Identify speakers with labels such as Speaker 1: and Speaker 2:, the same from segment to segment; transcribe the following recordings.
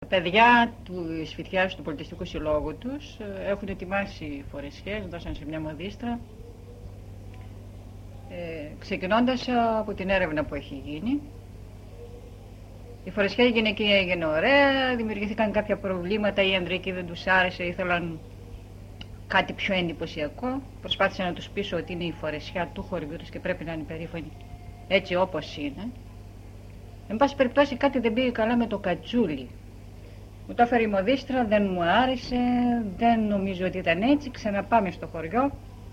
Speaker 1: Παιδιά της φοιτιάς του Πολιτιστικού Συλλόγου τους έχουν ετοιμάσει φορεσιές, δώσαν σε μια μοδίστρα, ξεκινώντας από την έρευνα που έχει γίνει. Η φορεσιά γυναικεία έγινε ωραία, δημιουργήθηκαν κάποια προβλήματα, οι ανδρικοί δεν τους άρεσε, ήθελαν κάτι πιο εντυπωσιακό. Προσπάθησα να τους πείσω ότι είναι η φορεσιά του χωριού τους και πρέπει να είναι περήφανοι έτσι όπως είναι. Εν πάση περιπτώσει κάτι δεν πήγε καλά με το κατσούλι. Μου το έφερε η μοδίστρα, δεν μου άρεσε, δεν νομίζω ότι ήταν έτσι. Ξαναπάμε στο χωριό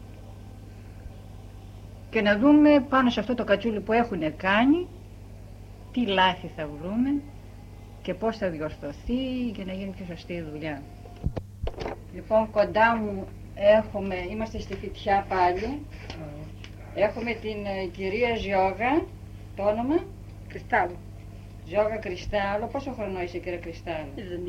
Speaker 1: και να δούμε πάνω σε αυτό το κατσούλι που έχουν κάνει τι λάθη θα βρούμε και πώς θα διορθωθεί για να γίνει πιο σωστή η δουλειά. Λοιπόν, κοντά μου είμαστε στη φοιτιά πάλι. Έχουμε την κυρία Ζιώγα, το όνομα?
Speaker 2: Κρυστάλλου.
Speaker 1: Ζιώγα Κρυστάλλου. Πόσο χρονών είσαι, κύριε Κρυστάλλου?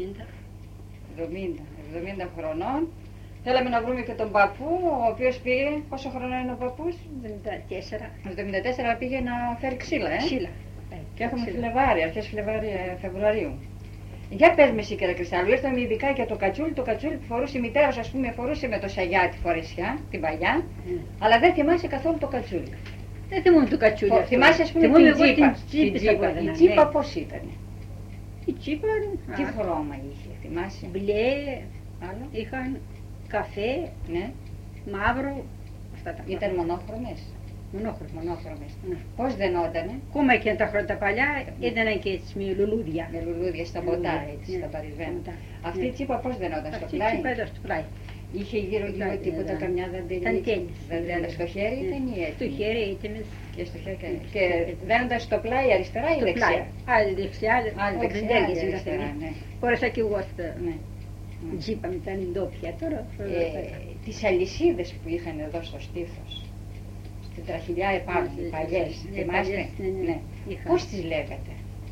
Speaker 1: 70 χρονών. Θέλαμε να βρούμε και τον παππού, ο οποίος πήγε, πόσο χρονών είναι ο παππούς? 74. 74 πήγε να φέρει ξύλα,
Speaker 2: Ξύλα.
Speaker 1: Και έχουμε Φλεβάρι, αρχές Φεβρουαρίου. Για πες με εσύ, κύριε Κρυστάλλου, ήρθαμε ειδικά για το κατσούλι. Το κατσούλι που φορούσε η μητέρα, ας πούμε, φορούσε με το σαγιά τη φορεσιά, την παλιά, αλλά δεν θυμάσαι καθόλου το κατσούλι.
Speaker 2: Δεν θυμούμαι το κατσούλι.
Speaker 1: Θυμάσαι, ας πούμε, την τσίπα. Η τσίπα πώς ήταν?
Speaker 2: Η τσίπα,
Speaker 1: τι χρώμα είχε, θυμάσαι?
Speaker 2: μπλε,
Speaker 1: Άλλο?
Speaker 2: είχαν καφέ,
Speaker 1: Ναι.
Speaker 2: μαύρο, αυτά τα.
Speaker 1: Ήταν μονόχρωμες.
Speaker 2: Μονόχρωμες.
Speaker 1: Πώς δενότανε?
Speaker 2: Ακόμα και τα χρόνια τα παλιά ήταν και έτσι με λουλούδια.
Speaker 1: Με λουλούδια στα ποτά, έτσι, στα παρισμένα. Αυτή η τσίπα πώς δενόταν? Στο πλάι?
Speaker 2: Αυτή η τσίπα εδώ στο πλάι.
Speaker 1: Είχε γύρω-γύρω τίποτα, καμιά δαντέλια στο χέρι ήταν ή έτσι?
Speaker 2: Στο χέρι έτοιμες.
Speaker 1: Και στο χέρι και δένοντας στο πλάι αριστερά ή δεξιά?
Speaker 2: Άλλη δεξιά,
Speaker 1: Άλλη δεξιά, αριστερά, ναι.
Speaker 2: Φόρεσα και εγώ στην
Speaker 1: Ναι.
Speaker 2: τσίπα με τα ντόπια τώρα.
Speaker 1: Τις αλυσίδες που είχαν εδώ στο στήθος, στην τραχηλιά επάνω, οι παλιές, θυμάστε?
Speaker 2: Ναι.
Speaker 1: Πώς τις λέγατε?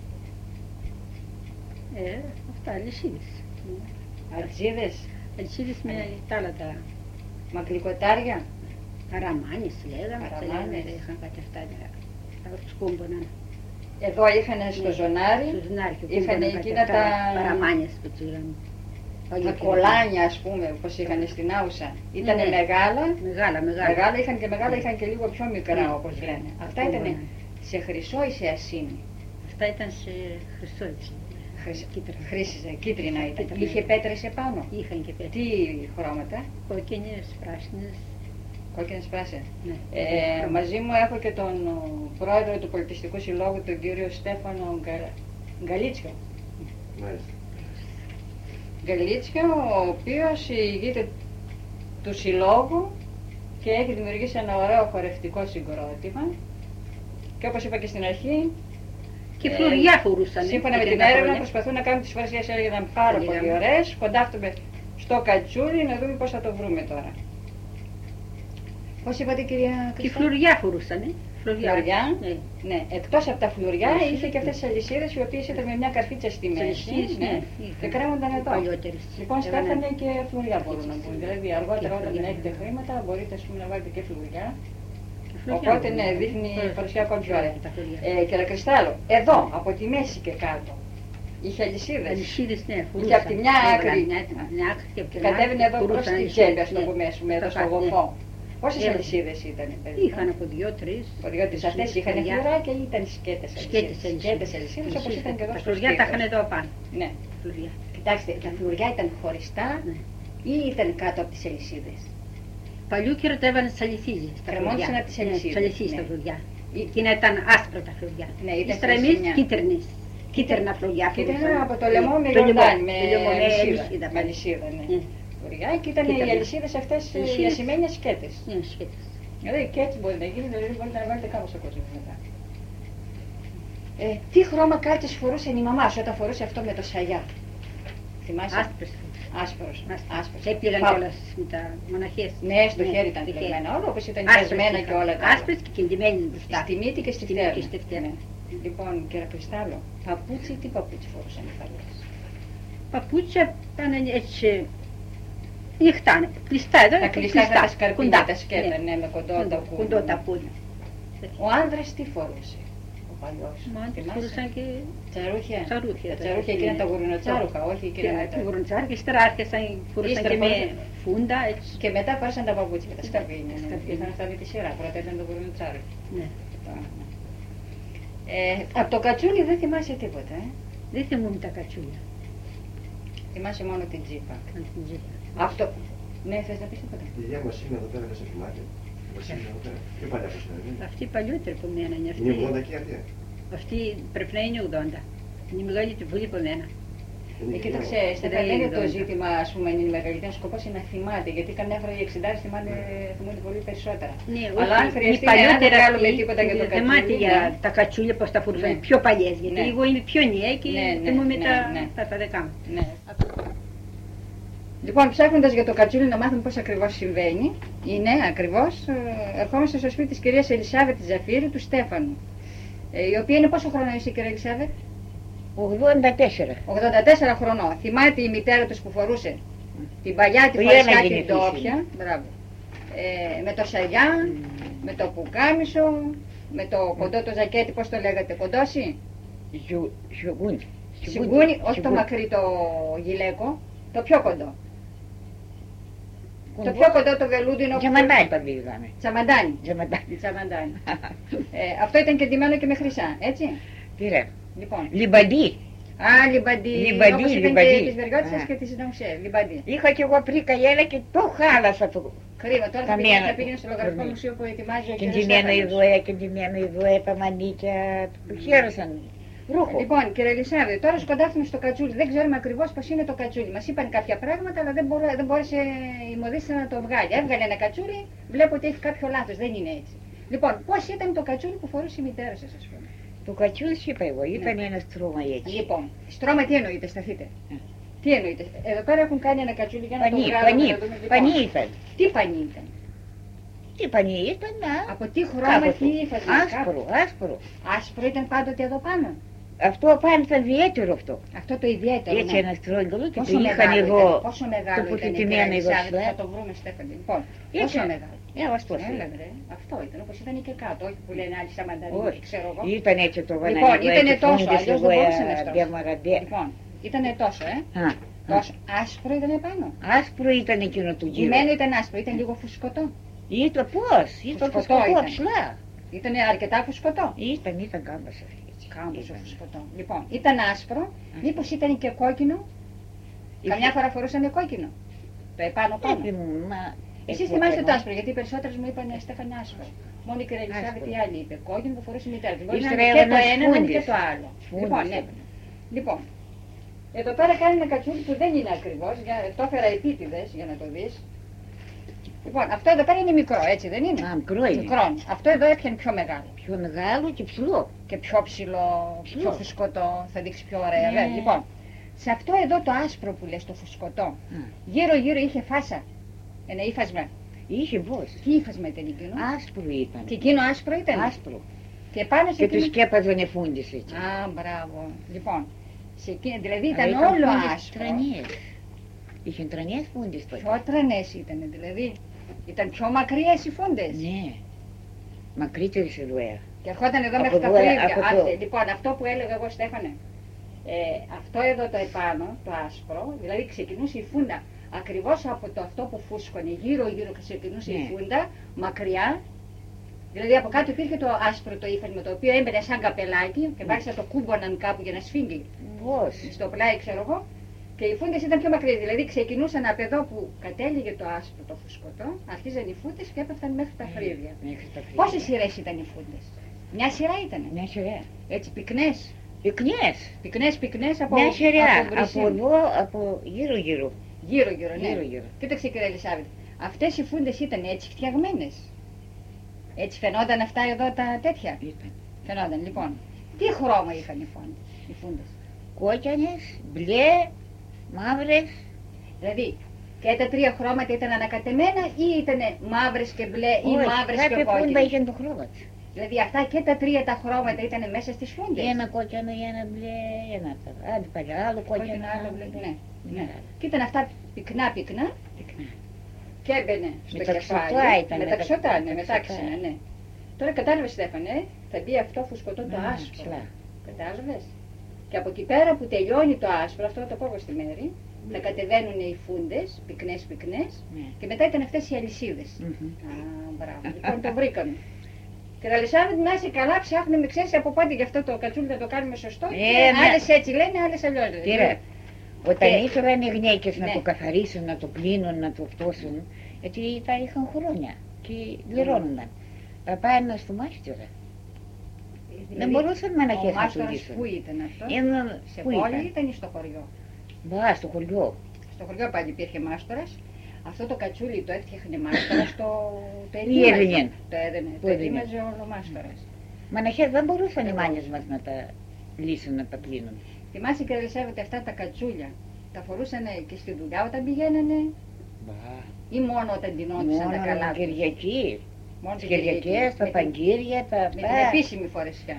Speaker 2: Αυτά, αλυσίδες.
Speaker 1: Αλυσίδες?
Speaker 2: Αλυσίδες με τα άλλα τα
Speaker 1: Μακρικοτάρια?
Speaker 2: παραμάνες λέγαμε.
Speaker 1: Παραμάνες.
Speaker 2: Είχαν κάτι αυτά, τα σκούμποναν.
Speaker 1: Εδώ είχαν στο ζωνάρι,
Speaker 2: Στο ζωνάρι και
Speaker 1: είχαν
Speaker 2: κούμποναν
Speaker 1: εκείνα
Speaker 2: κάτι
Speaker 1: τα...
Speaker 2: παραμάνες που τους λέγαμε.
Speaker 1: Τα κολάνια, ας πούμε, όπως είχαν στην Άουσα. Ήτανε
Speaker 2: Ναι.
Speaker 1: μεγάλα.
Speaker 2: Μεγάλα.
Speaker 1: Μεγάλα είχαν και μεγάλα, είχαν και λίγο πιο μικρά, όπως λένε. Αυτά
Speaker 2: Ναι.
Speaker 1: ήταν σε χρυσό ή σε ασύνη?
Speaker 2: Αυτά ήταν σε χρυσό έτσι.
Speaker 1: Χρήσιζε, κίτρινα ήταν.
Speaker 2: Κίτρινα.
Speaker 1: Είχε πέτρες επάνω?
Speaker 2: Είχαν και πέτρες.
Speaker 1: Τι χρώματα?
Speaker 2: Κόκκινες, πράσινες.
Speaker 1: Κόκκινες, πράσινες.
Speaker 2: Ναι.
Speaker 1: Μαζί μου έχω και τον πρόεδρο του Πολιτιστικού Συλλόγου, τον κύριο Στέφανο Γκαλίτσιο. Γκαλίτσιο, ο οποίος ηγείται του Συλλόγου και έχει δημιουργήσει ένα ωραίο χορευτικό συγκρότημα. Και όπως είπα και στην αρχή,
Speaker 2: Και φλουριά φορούσαν.
Speaker 1: σύμφωνα με την έρευνα, προσπαθούν να κάνουν τις φορεσιές, έλεγαν πάρα πολύ ωραίες. Κοντάφτουμε στο κατσούλι να δούμε πώς θα το βρούμε τώρα. Πώς είπατε, κυρία
Speaker 2: Και
Speaker 1: Κρυστά?
Speaker 2: φλουριά φορούσαν.
Speaker 1: Φλουριά.
Speaker 2: Ναι.
Speaker 1: Ναι, εκτός από τα φλουριά
Speaker 2: Ναι,
Speaker 1: είχε και αυτές τις αλυσίδες οι οποίες ήταν με μια καρφίτσα στη μέση.
Speaker 2: αλυσίδες,
Speaker 1: Ναι,
Speaker 2: ναι,
Speaker 1: και κρέμονταν εδώ.
Speaker 2: παλιότερες.
Speaker 1: Λοιπόν,
Speaker 2: Έβαλαν.
Speaker 1: στέφανε και φλουριά μπορούν να μπουν. Δηλαδή, αργότερα
Speaker 2: Και
Speaker 1: όταν
Speaker 2: φλουριά.
Speaker 1: έχετε χρήματα, μπορείτε ας πούμε, να βάλετε και φλουριά.
Speaker 2: Και φλουριά
Speaker 1: Οπότε,
Speaker 2: μπορούν
Speaker 1: ναι,
Speaker 2: να
Speaker 1: δείχνει
Speaker 2: μπουν.
Speaker 1: παρουσία ακόμη πιο ωραία.
Speaker 2: Τα φλουριά.
Speaker 1: Κύριε Κρυστάλλο, εδώ, από τη μέση και κάτω, είχε αλυσίδες.
Speaker 2: Αλυσίδες, ναι, φορούσαν.
Speaker 1: Και από τη μια άκρη.
Speaker 2: Μια άκρη και από
Speaker 1: Και
Speaker 2: την άλλη
Speaker 1: κατέβαινε εδώ προς
Speaker 2: φορούσαν
Speaker 1: τη
Speaker 2: αλυσίδες,
Speaker 1: τσέπη, ας το
Speaker 2: ναι.
Speaker 1: πούμε, ας πούμε, εδώ
Speaker 2: Στο
Speaker 1: στο
Speaker 2: κάτω, ναι.
Speaker 1: γοφό. Πόσες
Speaker 2: Έβαλε.
Speaker 1: αλυσίδες ήταν, παιδί?
Speaker 2: Είχαν από 2-3.
Speaker 1: Διότι αυτές είχαν
Speaker 2: φλουριά.
Speaker 1: φλουράκια ή ήταν σκέτες αλυσίδες? Σκέτες αλυσίδες, όπως ήταν και εδώ
Speaker 2: Τα
Speaker 1: στο
Speaker 2: φλουριά τα είχαν
Speaker 1: στήθος.
Speaker 2: εδώ πάνω.
Speaker 1: Ναι.
Speaker 2: Φλουριά.
Speaker 1: Κοιτάξτε, τα φλουριά ήταν χωριστά
Speaker 2: Ναι.
Speaker 1: ή ήταν κάτω από τις αλυσίδες?
Speaker 2: Παλιού καιρό τα έβαλαν στις αλυσίδες. στα
Speaker 1: Κρεμόντουσαν
Speaker 2: φλουριά.
Speaker 1: από τις
Speaker 2: Ναι,
Speaker 1: αλυσίδες,
Speaker 2: στις αλυσίδες
Speaker 1: ναι.
Speaker 2: τα φλουριά.
Speaker 1: Ή-
Speaker 2: Εκείνα ήταν άσπρα τα φλουριά.
Speaker 1: Ναι, ήταν
Speaker 2: Ύστερα εμείς
Speaker 1: χρυσινιά.
Speaker 2: κίτρινες. Κίτρινα φλουριά.
Speaker 1: Και ήταν
Speaker 2: φορούσαν.
Speaker 1: από το λαιμό με
Speaker 2: Το λαιμό,
Speaker 1: λιοντάνι, με
Speaker 2: το λαιμό, με
Speaker 1: αλυσίδα.
Speaker 2: αλυσίδα.
Speaker 1: Με αλυσίδα, ναι.
Speaker 2: Ναι.
Speaker 1: Φλουριά και ήταν οι
Speaker 2: Κοίτανε.
Speaker 1: αλυσίδες αυτές οι
Speaker 2: Αλυσίδες.
Speaker 1: ασημένιες σκέτες.
Speaker 2: Ναι, σκέτες.
Speaker 1: Δηλαδή και έτσι μπορεί να γίνει, δηλαδή μπορείτε να βάλετε κάπου στο κόσμο μετά. Τι χρώμα κάρτες φορούσε η μαμά σου όταν φορούσε αυτό με το σαγιά? Θυμάσαι?
Speaker 2: Άσπρες.
Speaker 1: Άσπρος. Άσπρος.
Speaker 2: Έπληγαν
Speaker 1: Πα-
Speaker 2: κιόλας με τα μοναχές.
Speaker 1: Ναι, στο χέρι ήταν
Speaker 2: στο
Speaker 1: πλεγμένα όλα, όπως ήταν
Speaker 2: Άσπρες
Speaker 1: κεσμένα και
Speaker 2: είχαν.
Speaker 1: όλα τα
Speaker 2: Άσπρες και κεντυμένες μπροστά.
Speaker 1: Στη μύτη και στη
Speaker 2: Στη μύτη
Speaker 1: φτέρνα.
Speaker 2: και στη φτέρνα.
Speaker 1: Ναι. Λοιπόν, κύριε Κρυστάλλο, παπούτσι, τι παπούτσι φορούσαν οι παλιές?
Speaker 2: Παπούτσια ήταν έτσι νυχτά, κλειστά εδώ.
Speaker 1: Τα κλειστά, τα σκαρπίνια, τα σκέτα, ναι, με κοντό τα
Speaker 2: Κοντό τα
Speaker 1: πόδια.
Speaker 2: πόδια.
Speaker 1: Ο άνδρας τι φορούσε? Ο παλιός.
Speaker 2: Μα τις
Speaker 1: Θυμάσαι?
Speaker 2: φορούσαν και
Speaker 1: Τσαρούχια.
Speaker 2: τσαρούχια.
Speaker 1: Τα τσαρούχια εκείνα τα γουρνοτσάρουχα, όχι εκείνα
Speaker 2: Και
Speaker 1: μετά.
Speaker 2: γουρνοτσάρ και ύστερα άρχισαν, φορούσαν
Speaker 1: Ύστερα
Speaker 2: και με
Speaker 1: φορούσαν.
Speaker 2: φούντα έτσι.
Speaker 1: Και μετά πάρσαν τα παπούτσια, τα σκαρπίνια. Ναι.
Speaker 2: σκαρπίνια.
Speaker 1: Ήρθαν αυτά με τη σειρά. Πρώτα ήταν το γουρνοτσάρου.
Speaker 2: Ναι.
Speaker 1: Από το κατσούλι δεν θυμάσαι τίποτα,
Speaker 2: Δεν θυμούμαι τα κατσούλια.
Speaker 1: Θυμάσαι μόνο την τζίπα.
Speaker 2: αν την τζίπα.
Speaker 1: Αυτό. Ναι, θες να πεις τίποτα.
Speaker 3: Η γιαγιά μας είναι εδώ πέρα μέσα στο κομμάτι. Βασίλη εδώ πέρα. Πιο παλιά πως είναι.
Speaker 2: Αυτή παλιότερη από μένα είναι
Speaker 3: Είναι 80
Speaker 2: αυτή.
Speaker 3: και αυτή.
Speaker 2: Αυτή πρέπει να είναι 80. Είναι μεγαλύτερη πολύ από μένα.
Speaker 1: Κοίταξε, στην
Speaker 2: Δεν
Speaker 1: Ιταλία
Speaker 2: είναι
Speaker 1: το
Speaker 2: 80.
Speaker 1: ζήτημα, ας πούμε, είναι μεγαλύτερο σκοπός είναι να θυμάται, γιατί καμιά φορά οι 60 θυμούνται πολύ περισσότερα.
Speaker 2: Ναι,
Speaker 1: Αλλά αν
Speaker 2: όχι,
Speaker 1: χρειαστεί
Speaker 2: η παλιότερη
Speaker 1: να βγάλουμε
Speaker 2: αυτή,
Speaker 1: τίποτα για το
Speaker 2: δεν μάθει
Speaker 1: κατσούλι.
Speaker 2: για τα κατσούλια πως τα φορούσαν,
Speaker 1: Ναι.
Speaker 2: πιο παλιές, γιατί
Speaker 1: Ναι.
Speaker 2: εγώ είμαι πιο νέα και
Speaker 1: Ναι, ναι,
Speaker 2: θυμούμαι
Speaker 1: ναι, ναι.
Speaker 2: τα δεκά μου.
Speaker 1: Ναι. Λοιπόν, ψάχνοντας για το κατσούλι να μάθουμε πώς ακριβώς συμβαίνει, είναι ακριβώς, ερχόμαστε στο σπίτι της κυρίας Ελισάβετ Ζαφύρη του Στέφανου, η οποία είναι πόσο χρόνο είσαι, κυρία Ελισάβετ?
Speaker 4: 84.
Speaker 1: 84 χρονών. Θυμάται η μητέρα τους που φορούσε την παλιά τη
Speaker 4: Που
Speaker 1: φορεσιά
Speaker 4: για να
Speaker 1: και την
Speaker 4: γεννηθείς
Speaker 1: τόφια. Μπράβο. Με το σαγιά, με το πουκάμισο, με το κοντό το ζακέτι, πώς το λέγατε, κοντόσι.
Speaker 4: Σιουγκούνι.
Speaker 1: Σιγκούνι, όχι το μακρύ το γυλαίκο, το πιο κοντό. Το πιο κοντό το βελούδινο.
Speaker 4: Τζαμαντάνι παντήγαμε.
Speaker 1: Τσαμαντάνι.
Speaker 4: Τζαμαντάνι.
Speaker 1: Τσαμαντάνι. Αυτό ήταν και ντυμένο και με χρυσά, έτσι.
Speaker 4: Τι ρε.
Speaker 1: Λοιπόν.
Speaker 4: Λιμπαντί.
Speaker 1: Α, λιμπαντί.
Speaker 4: Λιμπαντί,
Speaker 1: Όπως ήταν
Speaker 4: λιμπαντί.
Speaker 1: και της Βεργότισσας
Speaker 4: Α.
Speaker 1: και της Ναουσέ. Λιμπαντί.
Speaker 4: Είχα κι εγώ πριν καγέλα και το χάλασα το.
Speaker 1: Κρίμα, τώρα θα
Speaker 4: Καμία-
Speaker 1: πήγαινε στο λογαριασμό
Speaker 4: Κορμί.
Speaker 1: μουσείο που ετοιμάζει ο
Speaker 4: Και
Speaker 1: κύριος
Speaker 4: ντυμένο
Speaker 1: Στέφανος.
Speaker 4: ειδουέ, και ντυμένο ειδουέ, τα μανίκια. Του χαίρωσαν. Ρούχο.
Speaker 1: Λοιπόν, κύριε Ελισάβη, τώρα σκοντάφτουμε στο κατσούλι. Δεν ξέρουμε ακριβώς πώς είναι το κατσούλι. Μας είπαν κάποια πράγματα, αλλά δεν μπόρεσε η μοδίστρα να το βγάλει. Έβγαλε ένα κατσούλι, βλέπω ότι έχει κάποιο λάθος. Δεν είναι έτσι. Λοιπόν, πώς ήταν το κατσούλι που φορούσε η μητέρα σας, ας πούμε.
Speaker 4: Το κατσούλι σου είπα εγώ, ήταν ένα στρώμα έτσι.
Speaker 1: Λοιπόν, στρώμα τι εννοείται, σταθείτε. Τι εννοείται. Εδώ πέρα έχουν κάνει ένα κατσούλι για να το
Speaker 4: Πανί,
Speaker 1: βγάλουμε.
Speaker 4: πανί,
Speaker 1: να δούμε. Λοιπόν,
Speaker 4: πανί ήταν.
Speaker 1: τι πανί ήταν.
Speaker 4: Τι πανί ήταν, να.
Speaker 1: Από τι χρώμα,
Speaker 4: Κάπου
Speaker 1: τι
Speaker 4: του.
Speaker 1: ύφασμα.
Speaker 4: Άσπρο, άσπρο.
Speaker 1: Άσπρο ήταν πάντοτε εδώ πάνω.
Speaker 4: Αυτό πάνω ήταν ιδιαίτερο αυτό.
Speaker 1: Αυτό το ιδιαίτερο.
Speaker 4: Έτσι
Speaker 1: ναι.
Speaker 4: ένα στρόγγυλο και
Speaker 1: Πόσο
Speaker 4: το είχαν
Speaker 1: μεγάλο
Speaker 4: εγώ.
Speaker 1: ήταν, πόσο μεγάλο
Speaker 4: το
Speaker 1: ήταν, κύριε
Speaker 4: πουτητημένο
Speaker 1: Ελισάβετ,
Speaker 4: εδώ.
Speaker 1: θα το βρούμε, Στέφανη. Λοιπόν, πόσο μεγάλο.
Speaker 4: Ως πώς
Speaker 1: Έλα, ρε, αυτό ήταν, όπως ήταν και κάτω, όχι που λένε άλλοι σαν μανταρίνι,
Speaker 4: Όχι,
Speaker 1: ξέρω εγώ.
Speaker 4: ήταν έτσι το
Speaker 1: Λοιπόν,
Speaker 4: βανανικό,
Speaker 1: ήτανε
Speaker 4: έτσι
Speaker 1: τόσο,
Speaker 4: φούντες
Speaker 1: αλλιώς
Speaker 4: εγώ,
Speaker 1: δεν μπορούσε να στρώσει.
Speaker 4: διαμαραντέ.
Speaker 1: Λοιπόν, ήτανε τόσο,
Speaker 4: Α,
Speaker 1: τόσο. Άσπρο ήταν πάνω.
Speaker 4: άσπρο ήταν εκείνο του γύρω.
Speaker 1: Ντυμένο ήταν άσπρο, ήταν λίγο φουσκωτό.
Speaker 4: Ήταν πώς, ήταν
Speaker 1: Φουσκωτό
Speaker 4: φουσκωτό
Speaker 1: ήταν.
Speaker 4: ψηλά.
Speaker 1: Ήτανε αρκετά φουσκωτό.
Speaker 4: Ήταν κάμπας αυτή. έτσι.
Speaker 1: Κάμποσο
Speaker 4: Ήταν.
Speaker 1: φουσκωτό. Λοιπόν, ήταν άσπρο, μήπως ήταν και κόκκινο. Καμιά φορά φορούσαν κόκκινο. Το επάνω πάνω.
Speaker 4: Δεν μου, μα...
Speaker 1: Εσείς θυμάστε το άσπρο, γιατί οι περισσότερες μου είπαν Στέφανε άσπρο. Μόνο η κυρία Ελισάβετ
Speaker 4: Άσπρο.
Speaker 1: η άλλη είπε κόκκινο που φορούσε η μητέρα της. Μπορεί να
Speaker 4: Ύστερα
Speaker 1: είναι και το
Speaker 4: έβαλαν
Speaker 1: ένα να είναι και
Speaker 4: φούντες.
Speaker 1: το άλλο.
Speaker 4: Φούντες
Speaker 1: Λοιπόν, ναι.
Speaker 4: έβαλαν.
Speaker 1: Λοιπόν, εδώ πέρα κάνει ένα κατσούλι που δεν είναι ακριβώς, το έφερα επίτηδες για να το δεις. Λοιπόν, αυτό εδώ πέρα είναι μικρό, έτσι δεν είναι.
Speaker 4: Α, μικρό είναι.
Speaker 1: Μικρό. Αυτό εδώ έπιανε πιο μεγάλο.
Speaker 4: Πιο μεγάλο και ψηλό.
Speaker 1: Και πιο ψηλό, πιο
Speaker 4: Ψηλό.
Speaker 1: φουσκωτό, θα δείξει πιο ωραία.
Speaker 4: Ναι.
Speaker 1: βέβαια. Λοιπόν, σε αυτό εδώ το άσπρο που λες, το φουσκωτό,
Speaker 4: Α,
Speaker 1: γύρω-γύρω είχε φάσα. Ένα ύφασμα.
Speaker 4: είχε πώς.
Speaker 1: Τι ύφασμα ήταν εκείνο.
Speaker 4: Άσπρο ήταν.
Speaker 1: Και εκείνο άσπρο ήταν.
Speaker 4: Άσπρο.
Speaker 1: Και πάνω σε
Speaker 4: Και τους
Speaker 1: εκείνο...
Speaker 4: σκέπαζαν εφούντες έτσι.
Speaker 1: Α, μπράβο. Λοιπόν, σε εκείνο, δηλαδή
Speaker 4: Αλλά
Speaker 1: ήταν όλο
Speaker 4: φούντες
Speaker 1: άσπρο.
Speaker 4: τρανιές. Είχαν τρανιές φούντες τότε.
Speaker 1: Πιο τρανές ήταν, δηλαδή. Ήταν πιο μακριές οι φούντες.
Speaker 4: Ναι. Μακρύτερη ειδουέ.
Speaker 1: Και ερχόταν εδώ
Speaker 4: Από
Speaker 1: μέχρι τα
Speaker 4: εδώ,
Speaker 1: φρύδια.
Speaker 4: από εδώ.
Speaker 1: Λοιπόν, αυτό που έλεγα εγώ, Στέφανε, αυτό εδώ το επάνω, το άσπρο, δηλαδή ξεκινούσε η φούντα ακριβώς από το αυτό που φούσκωνε, γύρω-γύρω ξεκινούσε η
Speaker 4: Ναι.
Speaker 1: φούντα, μακριά. Δηλαδή από κάτω υπήρχε το άσπρο το ύφασμα, το οποίο έμπαινε σαν καπελάκι και μάλιστα το κούμποναν κάπου για να σφίγγει
Speaker 4: Πώς.
Speaker 1: στο πλάι, ξέρω εγώ. Και οι φούντες ήταν πιο μακρύ, δηλαδή ξεκινούσαν από εδώ που κατέληγε το άσπρο το φουσκωτό, αρχίζαν οι φούντες και έπεφταν μέχρι τα φρύδια.
Speaker 4: Μέχρι τα φρύδια.
Speaker 1: Πόσες σειρές ήταν οι φούντες? Μια σειρά ήτανε.
Speaker 4: Μια σειρά.
Speaker 1: Έτσι πυκνές.
Speaker 4: Πυκνιές.
Speaker 1: Πυκνές από
Speaker 4: Μια σειρά.
Speaker 1: από
Speaker 4: Από εδώ, από γύρω-γύρω.
Speaker 1: Γύρω-γύρω, ναι.
Speaker 4: Γύρω-γύρω.
Speaker 1: Κοίταξε κύριε Ελισάβετ. Αυτές οι φούντες ήταν έτσι φτιαγμένες. Έτσι φαινόταν αυτά εδώ τα τέτοια.
Speaker 4: Ήταν.
Speaker 1: Φαινόταν λοιπόν. Τι χρώμα είχαν οι φούντες?
Speaker 4: Κόκκινες, μπλε, μαύρες.
Speaker 1: Δηλαδή και τα τρία χρώματα ήταν ανακατεμένα ή ήταν μαύρες και μπλε ή μαύρες και
Speaker 4: Κάθε φούντα
Speaker 1: κόκκινες?
Speaker 4: είχε το χρώμα της.
Speaker 1: Δηλαδή αυτά και τα τρία τα χρώματα ήταν μέσα στις φούντες.
Speaker 4: Ένα κόκκινο, ένα μπλε, ένα άλλο παλιά, άλλο κόκκινο,
Speaker 1: Κόκκινο, άλλο μπλε. Ναι.
Speaker 4: Ναι.
Speaker 1: Ναι. Και ήταν αυτά πυκνά
Speaker 4: Πυκνά.
Speaker 1: και έμπαινε στο
Speaker 4: Μεταξωτά
Speaker 1: κεφάλι.
Speaker 4: ήταν,
Speaker 1: Μεταξωτά, ναι,
Speaker 4: μεταξωτά.
Speaker 1: μετάξυνα, ναι.
Speaker 2: Τώρα κατάλαβες, Στέφανε, θα μπει αυτό φουσκωτό το
Speaker 4: Ναι,
Speaker 2: άσπρο.
Speaker 4: ψηλά.
Speaker 2: Κατάλαβες. Και από εκεί πέρα που τελειώνει το άσπρο, αυτό θα το πω εγώ στη μέρη, θα κατεβαίνουν οι φούντες, πυκνές,
Speaker 4: Ναι.
Speaker 2: και μετά ήταν αυτές οι αλυσίδες.
Speaker 4: Μμμ.
Speaker 2: Α, μπράβο. Λοιπόν, το βρήκαμε. Και τα Ελισάβετ, να είσαι καλά, ψάχνουμε, ξέρεις από πότε γι' αυτό το κατσούλι να το κάνουμε σωστό. Και
Speaker 4: ναι.
Speaker 2: άλλες έτσι λένε, άλλες αλλιώς λένε.
Speaker 4: Τι ρε, όταν
Speaker 2: Και-
Speaker 4: ήθελαν οι γυναίκες να
Speaker 2: Ναι.
Speaker 4: το καθαρίσουν, να το πλύνουν, να το φτώσουν, γιατί τα είχαν χρόνια και πληρώνονταν. Τα πάνε στο μάστορα. Δεν μπορούσαν με ένα
Speaker 2: Ο
Speaker 4: χέρι να
Speaker 2: μάστορας
Speaker 4: τουλήσουν.
Speaker 2: πού ήταν αυτό? Σε
Speaker 4: Πού
Speaker 2: πόλη
Speaker 4: ήταν?
Speaker 2: ήταν ή στο χωριό?
Speaker 4: Μπα, στο χωριό.
Speaker 2: Στο χωριό πάλι υπήρχε μάστορας. Αυτό το κατσούλι το έφτιαχνε μάστορας, το
Speaker 4: Τι
Speaker 2: εδίμαζε.
Speaker 4: έδινε?
Speaker 2: Το έδαινε,
Speaker 4: Πού
Speaker 2: το
Speaker 4: έδινε?
Speaker 2: εδίμαζε όλο ο μάστορας.
Speaker 4: Μα ένα χέρι δεν μπορούσαν οι
Speaker 2: Εγώ.
Speaker 4: μάνες μας να τα λύσουν, να τα πλύνουν.
Speaker 2: Θυμάσαι και Ελισάβετ αυτά τα κατσούλια, τα φορούσαν και στη δουλειά όταν πηγαίνανε
Speaker 4: Μπα,
Speaker 2: ή μόνο όταν ντυνόντουσαν τα καλά
Speaker 4: μόνο
Speaker 2: τους?
Speaker 4: Κυριακή.
Speaker 2: Μόνο
Speaker 4: Τις
Speaker 2: την Κυριακή,
Speaker 4: Κυριακές, τα
Speaker 2: με την-
Speaker 4: παγκύρια, τα
Speaker 2: με την
Speaker 4: αυτά.
Speaker 2: επίσημη φορεσιά.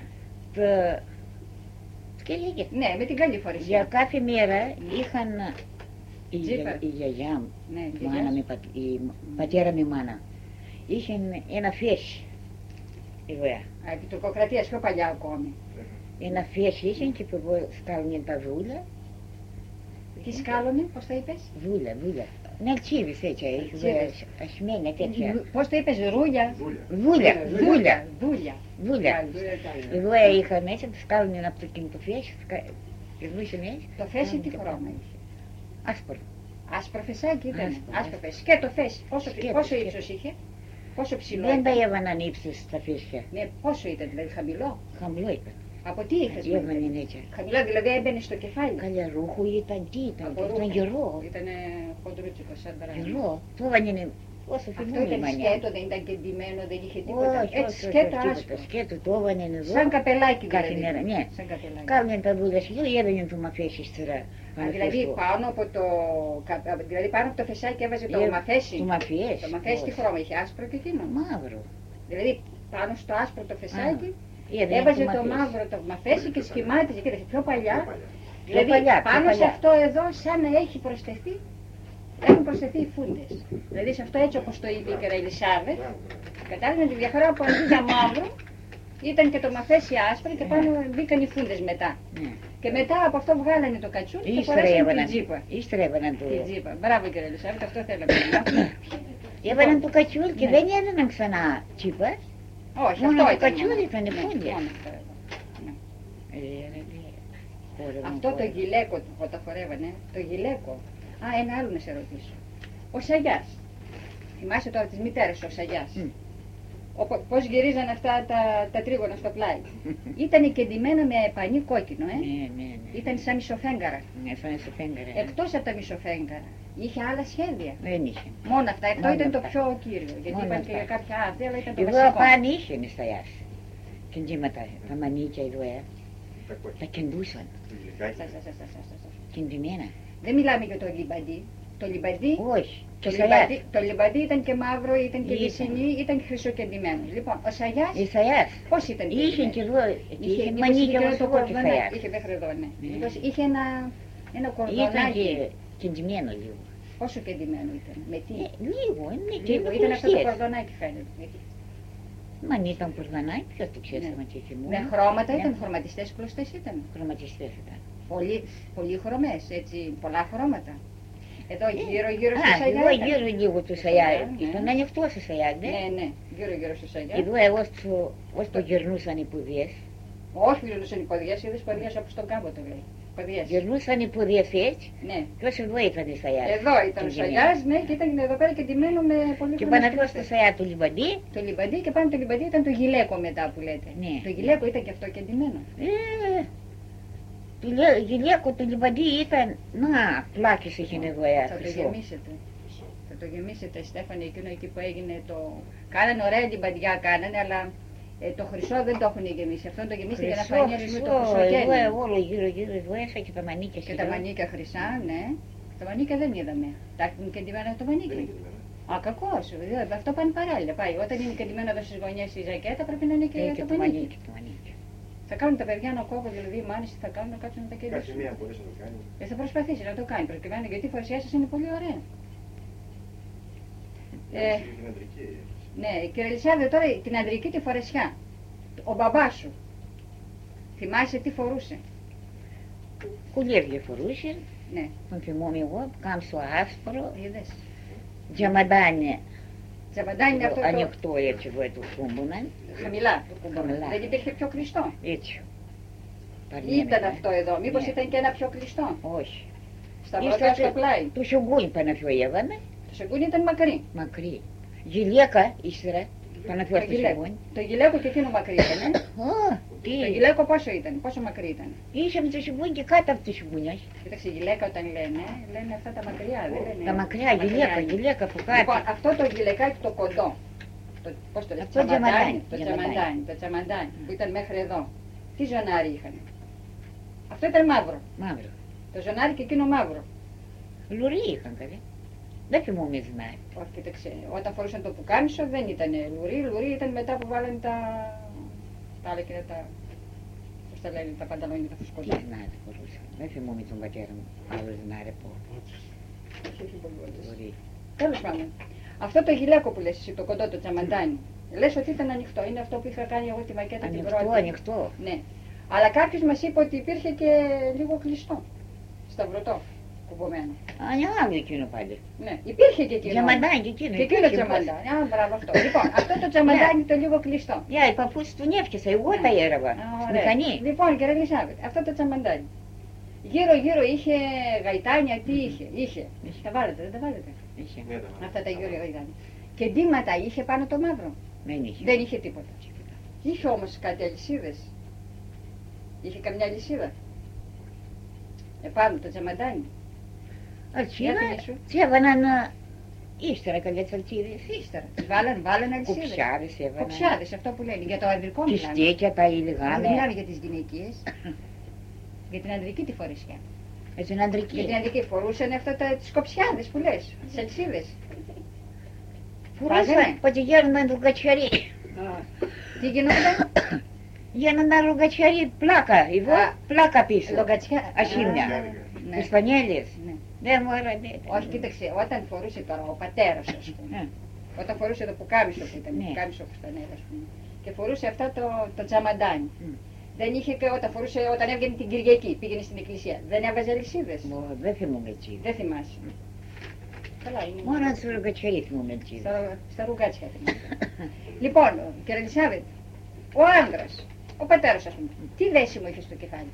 Speaker 4: Τις Κυριακές.
Speaker 2: Ναι, με την καλή
Speaker 4: Για
Speaker 2: φορεσιά.
Speaker 4: κάθε μέρα είχαν
Speaker 2: Τζίπα.
Speaker 4: η γιαγιά μου,
Speaker 2: Ναι,
Speaker 4: η
Speaker 2: γιαγιάς.
Speaker 4: μάνα μου, η πατέρα μου η μάνα, είχε ένα φέσι, εδώ,
Speaker 2: Α, επί τουρκοκρατίας, πιο παλιά ακόμη.
Speaker 4: ένα φέσι είχε και που σκάλωνε τα βούλα,
Speaker 2: Τι σκάλωνε, πώς τα είπες?
Speaker 4: βούλα, με αλτσίδες έτσι,
Speaker 2: Αλτσίδες.
Speaker 4: ασημένια τέτοια,
Speaker 2: Πώς το είπες, ρούλια?
Speaker 3: Δούλια.
Speaker 4: βούλα,
Speaker 2: Δούλια.
Speaker 4: βούλα.
Speaker 2: Μάλιστα.
Speaker 4: Εδώ είχα μέσα, τους σκάλωνε από το κινητό φέσι, εδώ μέσα,
Speaker 2: Το φέση τι χρώμα είχε?
Speaker 4: άσπρο,
Speaker 2: Άσπρο φεσάκι ήταν.
Speaker 4: Άσπρο,
Speaker 2: Άσπρο φέση. Και το φέση. Πόσο
Speaker 4: Σκέτο, σκέτο.
Speaker 2: ύψος είχε? Πόσο ψηλό
Speaker 4: δεν τα
Speaker 2: ήταν?
Speaker 4: έβαναν ύψος στα φέσια,
Speaker 2: Ναι, πόσο ήταν, δηλαδή χαμηλό?
Speaker 4: χαμηλό ήταν,
Speaker 2: Από τι είχες? μέσα?
Speaker 4: έβαναν έτσι.
Speaker 2: Χαμηλό, δηλαδή έμπαινε στο κεφάλι.
Speaker 4: Καλιά ρούχο ήταν, τι ήταν,
Speaker 2: Από
Speaker 4: ήταν
Speaker 2: ρούχο.
Speaker 4: γερό,
Speaker 2: Ήτανε χοντρούτσικο, σαν ταράνι.
Speaker 4: γερό. Το έβανε όσο
Speaker 2: Αυτό
Speaker 4: θυμούμαι η
Speaker 2: ήταν
Speaker 4: μανιά.
Speaker 2: σκέτο, δεν ήταν και ντυμένο, δεν είχε τίποτα.
Speaker 4: Όχι,
Speaker 2: Έτσι,
Speaker 4: όχι,
Speaker 2: σκέτο
Speaker 4: όχι,
Speaker 2: άσπρο.
Speaker 4: τίποτα. Σκέτο το έβανε εδώ.
Speaker 2: Σαν καπελάκι
Speaker 4: Κάθε
Speaker 2: δηλαδή.
Speaker 4: μέρα, ναι.
Speaker 2: Σαν καπελάκι.
Speaker 4: Κάμουν τα δούλια σου, έδαινε το μαφέσι στερα.
Speaker 2: Δηλαδή πάνω από το, δηλαδή πάνω από το φεσάκι έβαζε το μαθέσι.
Speaker 4: Το μαφιές.
Speaker 2: Το μαθέσι τι χρώμα είχε, άσπρο και εκείνο.
Speaker 4: Μαύρο.
Speaker 2: Δηλαδή πάνω στο άσπρο το φεσάκι
Speaker 4: Έδαινε
Speaker 2: έβαζε το
Speaker 4: μαφιές.
Speaker 2: μαύρο το μαθέσι και σχημάτιζε. Κοίταξε πιο παλιά.
Speaker 3: Πιο
Speaker 2: Δηλαδή
Speaker 4: παλιά, πιο
Speaker 2: πάνω σε
Speaker 4: παλιά.
Speaker 2: αυτό εδώ σαν να έχει προσθεθεί. Έχουν προσθεθεί οι φούντες. Δηλαδή σε αυτό έτσι όπως το είπε η κυρία Ελισάβετ. Κατάλαβε τη διαφορά που αντί για μαύρο ήταν και το μαθέσι άσπρο και πάνω μπήκαν οι φούντες μετά.
Speaker 4: Ναι.
Speaker 2: Και μετά από αυτό βγάλανε το κατσούλι και
Speaker 4: Ύστερα
Speaker 2: φορέσανε την
Speaker 4: έβαναν,
Speaker 2: τζίπα.
Speaker 4: ύστερα έβαναν το...
Speaker 2: Την τζίπα. Μπράβο κύριε Ελισάβετ, αυτό θέλαμε να μάθουμε.
Speaker 4: Έβαναν το κατσούλι και
Speaker 2: Ναι.
Speaker 4: δεν έδαιναν ξανά τσίπα.
Speaker 2: Όχι,
Speaker 4: Μόνο
Speaker 2: αυτό
Speaker 4: το
Speaker 2: ήταν.
Speaker 4: κατσούλι
Speaker 2: μόνο.
Speaker 4: ήταν
Speaker 2: Ναι,
Speaker 4: φούντες.
Speaker 2: μόνο αυτό εδώ. Ναι.
Speaker 4: Ωραία,
Speaker 2: Αυτό το γυλαίκο που τα φορεύανε, το γυλαίκο. Α, ένα άλλο να σε ρωτήσω. Ο Σαγιάς. Θυμάσαι τώρα τις μητέρες ο Σαγιάς.
Speaker 4: Μμ.
Speaker 2: Πώς γυρίζαν αυτά τα τρίγωνα στο πλάι. Ήτανε και ντυμένα με πανί κόκκινο,
Speaker 4: Ναι, ναι, ναι.
Speaker 2: Ήταν σαν μισοφέγγαρα.
Speaker 4: Ναι, σαν να σε φέγγαρε.
Speaker 2: Εκτός από τα μισοφέγγαρα, είχε άλλα σχέδια.
Speaker 4: Δεν είχε.
Speaker 2: Μόνο αυτά. Αυτό
Speaker 4: Μόνο
Speaker 2: ήταν το
Speaker 4: αυτά.
Speaker 2: πιο κύριο. Γιατί
Speaker 4: Μόνο
Speaker 2: είπαν και
Speaker 4: αυτά.
Speaker 2: για κάποια άδεια, αλλά ήταν το
Speaker 4: Εδώ
Speaker 2: βασικό.
Speaker 4: πάνω είχε νησταγιάς. Κεντήματα, τα μανίκια εδώ, τα κεντούσαν,
Speaker 3: Το γλυκάκι.
Speaker 2: Σα.
Speaker 4: κεντυμένα.
Speaker 2: Δεν μιλάμε για το λιμπαντί. Το λιμπαντί,
Speaker 4: Όχι,
Speaker 2: το
Speaker 4: και
Speaker 2: λιμπαντί,
Speaker 4: Σαγιάς.
Speaker 2: το λιμπαντί ήταν και μαύρο, ήταν και
Speaker 4: Ήταν.
Speaker 2: λυσινή, ήταν και χρυσοκεντημένο. Λοιπόν, ο Σαγιάς
Speaker 4: Η Σαγιάς.
Speaker 2: πώς ήταν
Speaker 4: Είχε και
Speaker 2: κεντυμένος?
Speaker 4: εδώ, είχε
Speaker 2: μήπως
Speaker 4: μανίκια
Speaker 2: είχε
Speaker 4: όμως
Speaker 2: το
Speaker 4: εγώ και
Speaker 2: κορδονάκι,
Speaker 4: Σαγιάς.
Speaker 2: είχε μέχρι εδώ, ναι.
Speaker 4: Ναι.
Speaker 2: Μήπως είχε ένα
Speaker 4: Ήταν
Speaker 2: κορδονάκι.
Speaker 4: και κεντυμένο λίγο.
Speaker 2: Πόσο κεντυμένο ήταν, με τι.
Speaker 4: Λίγο, ναι, και
Speaker 2: Λίγο,
Speaker 4: με
Speaker 2: ήταν αυτό το
Speaker 4: πλουσίες.
Speaker 2: κορδονάκι φαίνεται.
Speaker 4: Μα αν ήταν κορδανάκι, ποιος το ξέρει
Speaker 2: Ναι.
Speaker 4: μα και θυμό.
Speaker 2: Με χρώματα
Speaker 4: Ναι.
Speaker 2: ήταν, χρωματιστές κλωστές ήταν.
Speaker 4: Χρωματιστές ήταν.
Speaker 2: Πολύ χρωμές, έτσι, πολλά χρώματα. Εδώ γύρω στο
Speaker 4: Α,
Speaker 2: Σαγιά
Speaker 4: εδώ
Speaker 2: ήταν.
Speaker 4: γύρω λίγο του Σαγιά.
Speaker 2: Ναι.
Speaker 4: Ήταν ανοιχτός ο Σαγιάς, ναι.
Speaker 2: Ναι, γύρω στο Σαγιά.
Speaker 4: Εδώ ως το γυρνούσαν οι πουδιές.
Speaker 2: Όχι γυρνούσαν οι ποδιές, είδες ποδιές όπως τον κάμπο το λέει. Ποδιές.
Speaker 4: Γυρνούσαν οι πουδιές έτσι.
Speaker 2: Ναι.
Speaker 4: Και ως εδώ ήταν η Σαγιάς.
Speaker 2: Εδώ ήταν ο Σαγιάς, ναι, και ήταν εδώ πέρα και ντυμένο με πολύ
Speaker 4: Και
Speaker 2: χρωμές
Speaker 4: πάνω εδώ στο
Speaker 2: κλωστές.
Speaker 4: Σαγιά του Λιμπαντή.
Speaker 2: Το λιμπαντί και πάνω το λιμπαντί ήταν το γυλαίκο μετά που λέτε.
Speaker 4: Ναι.
Speaker 2: Το γυλαίκο ήταν και αυτό και ντυμένο.
Speaker 4: Το γυλαίκο του Λιμπαντή ήταν, να, πλάκες είχε εδώ
Speaker 2: Θα το
Speaker 4: χρυσό.
Speaker 2: γεμίσετε. Θα το γεμίσετε, Στέφανε, εκείνο εκεί που έγινε το... Κάνανε ωραία λιμπαντιά, κάνανε, αλλά το χρυσό δεν το έχουν γεμίσει. Αυτό το γεμίσετε για να φανεί με το
Speaker 4: εδώ
Speaker 2: χρυσοκέλι.
Speaker 4: όλο γύρω εδώ έσα και τα μανίκια
Speaker 2: Και τα μανίκια χρυσά, ναι. Τα μανίκια δεν είδαμε. Τα έχουν και ντυμένα το
Speaker 3: Δεν είναι
Speaker 2: μανίκι.
Speaker 3: κεντυμένο.
Speaker 2: Α, κακός. Δηλαδή, αυτό πάνε παράλληλα. Πάει. Όταν είναι κεντυμένο εδώ στις γωνιές η ζακέτα, πρέπει να είναι και,
Speaker 4: Και
Speaker 2: το
Speaker 4: το
Speaker 2: μανίκι.
Speaker 4: μανίκι, το μανίκι.
Speaker 2: Θα κάνουν τα παιδιά να κόβουν, δηλαδή οι μάνες τι θα κάνουν, να κάτσουν να τα
Speaker 3: Κάθε
Speaker 2: κερδίσουν.
Speaker 3: μία μπορείς να το κάνει.
Speaker 2: Θα προσπαθήσει να το κάνει προκειμένου, γιατί η φορεσιά σας είναι πολύ ωραία.
Speaker 3: Είναι αντρική.
Speaker 2: Ναι, κύριε Ελισάβετ, τώρα την ανδρική τη φορεσιά. Ο μπαμπάς σου. Θυμάσαι τι φορούσε?
Speaker 4: Κουλέρια φορούσε,
Speaker 2: Ναι,
Speaker 4: τον θυμόμαι εγώ, κάμψο άσπρο,
Speaker 2: είδες.
Speaker 4: τζαμαντάνια,
Speaker 2: Τζαμαντάνι είναι αυτό το
Speaker 4: ανοιχτό έτσι εδώ το κούμπουνα,
Speaker 2: χαμηλά. Το κουμπί.
Speaker 4: Χαμηλά.
Speaker 2: Δεν υπήρχε πιο κλειστό.
Speaker 4: έτσι.
Speaker 2: Ήταν αυτό εδώ, μήπως
Speaker 4: Ναι.
Speaker 2: ήταν και ένα πιο κλειστό.
Speaker 4: Όχι.
Speaker 2: Σταυρωτά στο πλάι.
Speaker 4: Το σιουγκούνι παναφιοεύαμε,
Speaker 2: Το σεκούνι ήταν μακρύ.
Speaker 4: μακρύ. Γυλαίκα ύστερα, παναφιός
Speaker 2: Το
Speaker 4: το
Speaker 2: γυλαίκο.
Speaker 4: σιουγκούνι.
Speaker 2: Το γυλαίκο και εκείνο μακρύ ήταν.
Speaker 4: Α,
Speaker 2: Το
Speaker 4: τι,
Speaker 2: γυλαίκο πόσο ήταν, πόσο μακρύ ήταν?
Speaker 4: είχαμε το σιουγκούνι και κάτω από το σιουγκούνι.
Speaker 2: Κοίταξε, γυλαίκα όταν λένε αυτά τα μακριά, δεν λένε.
Speaker 4: Τα μακριά, γυλαίκα από κάτω.
Speaker 2: Λοιπόν, αυτό το γυλαικάκι το κοντό. Πώς το λες,
Speaker 4: Αυτό τζαμαντάνι,
Speaker 2: το
Speaker 4: τζαμαντάνι.
Speaker 2: τσαμαντάνι, το τσαμαντάνι που ήταν μέχρι εδώ. Τι ζωνάρι είχαν? Αυτό ήταν μαύρο.
Speaker 4: Μαύρο.
Speaker 2: Το ζωνάρι και εκείνο μαύρο.
Speaker 4: Λουρί είχαν καλέ. Δεν θυμόμαι знаю.
Speaker 2: Όχι, κοίταξε, όταν φορούσαν το πουκάμισο δεν ήταν λουρί, λουρί ήταν μετά που βάλανε τα άλλα και τα, πώς τα λένε, τα πανταλόνια τα
Speaker 4: Τι
Speaker 2: φουσκωτά.
Speaker 4: знаю φορούσα. Δεν θυμόμαι τον πατέρα μου. Άλλο знаю πω. Λουρί.
Speaker 2: Τέλος πάντων, αυτό το γυλαίκο που λες εσύ, το κοντό, το τσαμαντάνι, λες ότι ήταν ανοιχτό, είναι αυτό που είχα κάνει εγώ τη μακέτα την
Speaker 4: Ανοιχτό,
Speaker 2: πρώτη.
Speaker 4: ανοιχτό.
Speaker 2: Ναι. Αλλά κάποιος μας είπε ότι υπήρχε και λίγο κλειστό, σταυρωτό, κουμπωμένο.
Speaker 4: Άλλο εκείνο πάλι.
Speaker 2: Ναι, υπήρχε και εκείνο.
Speaker 4: Τζαμαντάνι και εκείνο.
Speaker 2: Και εκείνο τσαμαντάνι. Α, μπράβο αυτό. Λοιπόν, αυτό το τσαμαντάνι το λίγο κλειστό.
Speaker 4: Я и папусь του νεύκησα, εγώ τα έργα.
Speaker 2: Α,
Speaker 4: Στη
Speaker 2: ωραία.
Speaker 4: μηχανή.
Speaker 2: Λοιπόν, κύριε Ελισάβετ, αυτό το τσαμαντάνι. Γύρω-γύρω είχε γαϊτάνια, τι είχε? Είχε. Τα βάλετε, δεν τα βάλετε?
Speaker 4: Είχε.
Speaker 3: Ναι, τα
Speaker 2: Αυτά τα γύρω γαϊτάνια. Και ντύματα είχε πάνω το μαύρο.
Speaker 4: Δεν είχε.
Speaker 2: Δεν είχε τίποτα. Είχε όμως κάτι αλυσίδες. Είχε καμιά αλυσίδα. Επάνω το τσαμαντάνι.
Speaker 4: Αλτσίδα,
Speaker 2: Για θυμίσου.
Speaker 4: τι έβαναν ύστερα καλές αλτσίδες.
Speaker 2: Ύστερα. Τις βάλανε αλυσίδες.
Speaker 4: Κουψιάδες έβαναν.
Speaker 2: Κοψιάδες, αυτό που λένε. Για το ανδρικό
Speaker 4: Τις
Speaker 2: μιλάμε.
Speaker 4: στέκια τα
Speaker 2: Αλλά δεν
Speaker 4: ήλιγανε.
Speaker 2: μιλάμε για τις γυναικείες. Για την ανδρική τη φορεσιά.
Speaker 4: Έτσι είναι
Speaker 2: Για
Speaker 4: ανδρική.
Speaker 2: την ανδρική φορούσαν αυτά τις κοψιάδες που λες. Τις αλυσίδες.
Speaker 4: Φορούσα
Speaker 2: Βάζανε.
Speaker 4: ότι γίνονταν ρουγατσιαρί.
Speaker 2: Τι γινόταν?
Speaker 4: Γίνονταν ρουγατσιαρί πλάκα. Εδώ
Speaker 2: Α.
Speaker 4: πλάκα πίσω.
Speaker 2: Λογκατσιά.
Speaker 4: Ασήμια.
Speaker 2: Α, ναι.
Speaker 4: Τις φανέλες.
Speaker 2: Ναι.
Speaker 4: Δεν μου άρεσε.
Speaker 2: Όχι, κοίταξε, όταν φορούσε τώρα ο πατέρας, ας πούμε. Όταν φορούσε το πουκάμισο που ήταν,
Speaker 4: Ναι.
Speaker 2: πουκάμισο φουστανέλα, ας πούμε. Και φορούσε αυτά το τσαμαντάνι.
Speaker 4: Μμ.
Speaker 2: Δεν είχε και όταν έβγαινε την Κυριακή, πήγαινε στην εκκλησία. Δεν έβαζε αλυσίδες.
Speaker 4: Δεν θυμούμαι έτσι.
Speaker 2: Δεν θυμάσαι. Καλά, είναι.
Speaker 4: Μόνο στο ρουγατσιαρί θυμούμαι έτσι.
Speaker 2: Στα ρουγάτσια θυμάσαι. Λοιπόν, κύριε Ελισάβετ, ο άντρας, ο πατέρας, ας πούμε, τι δέσιμο είχε στο κεφάλι?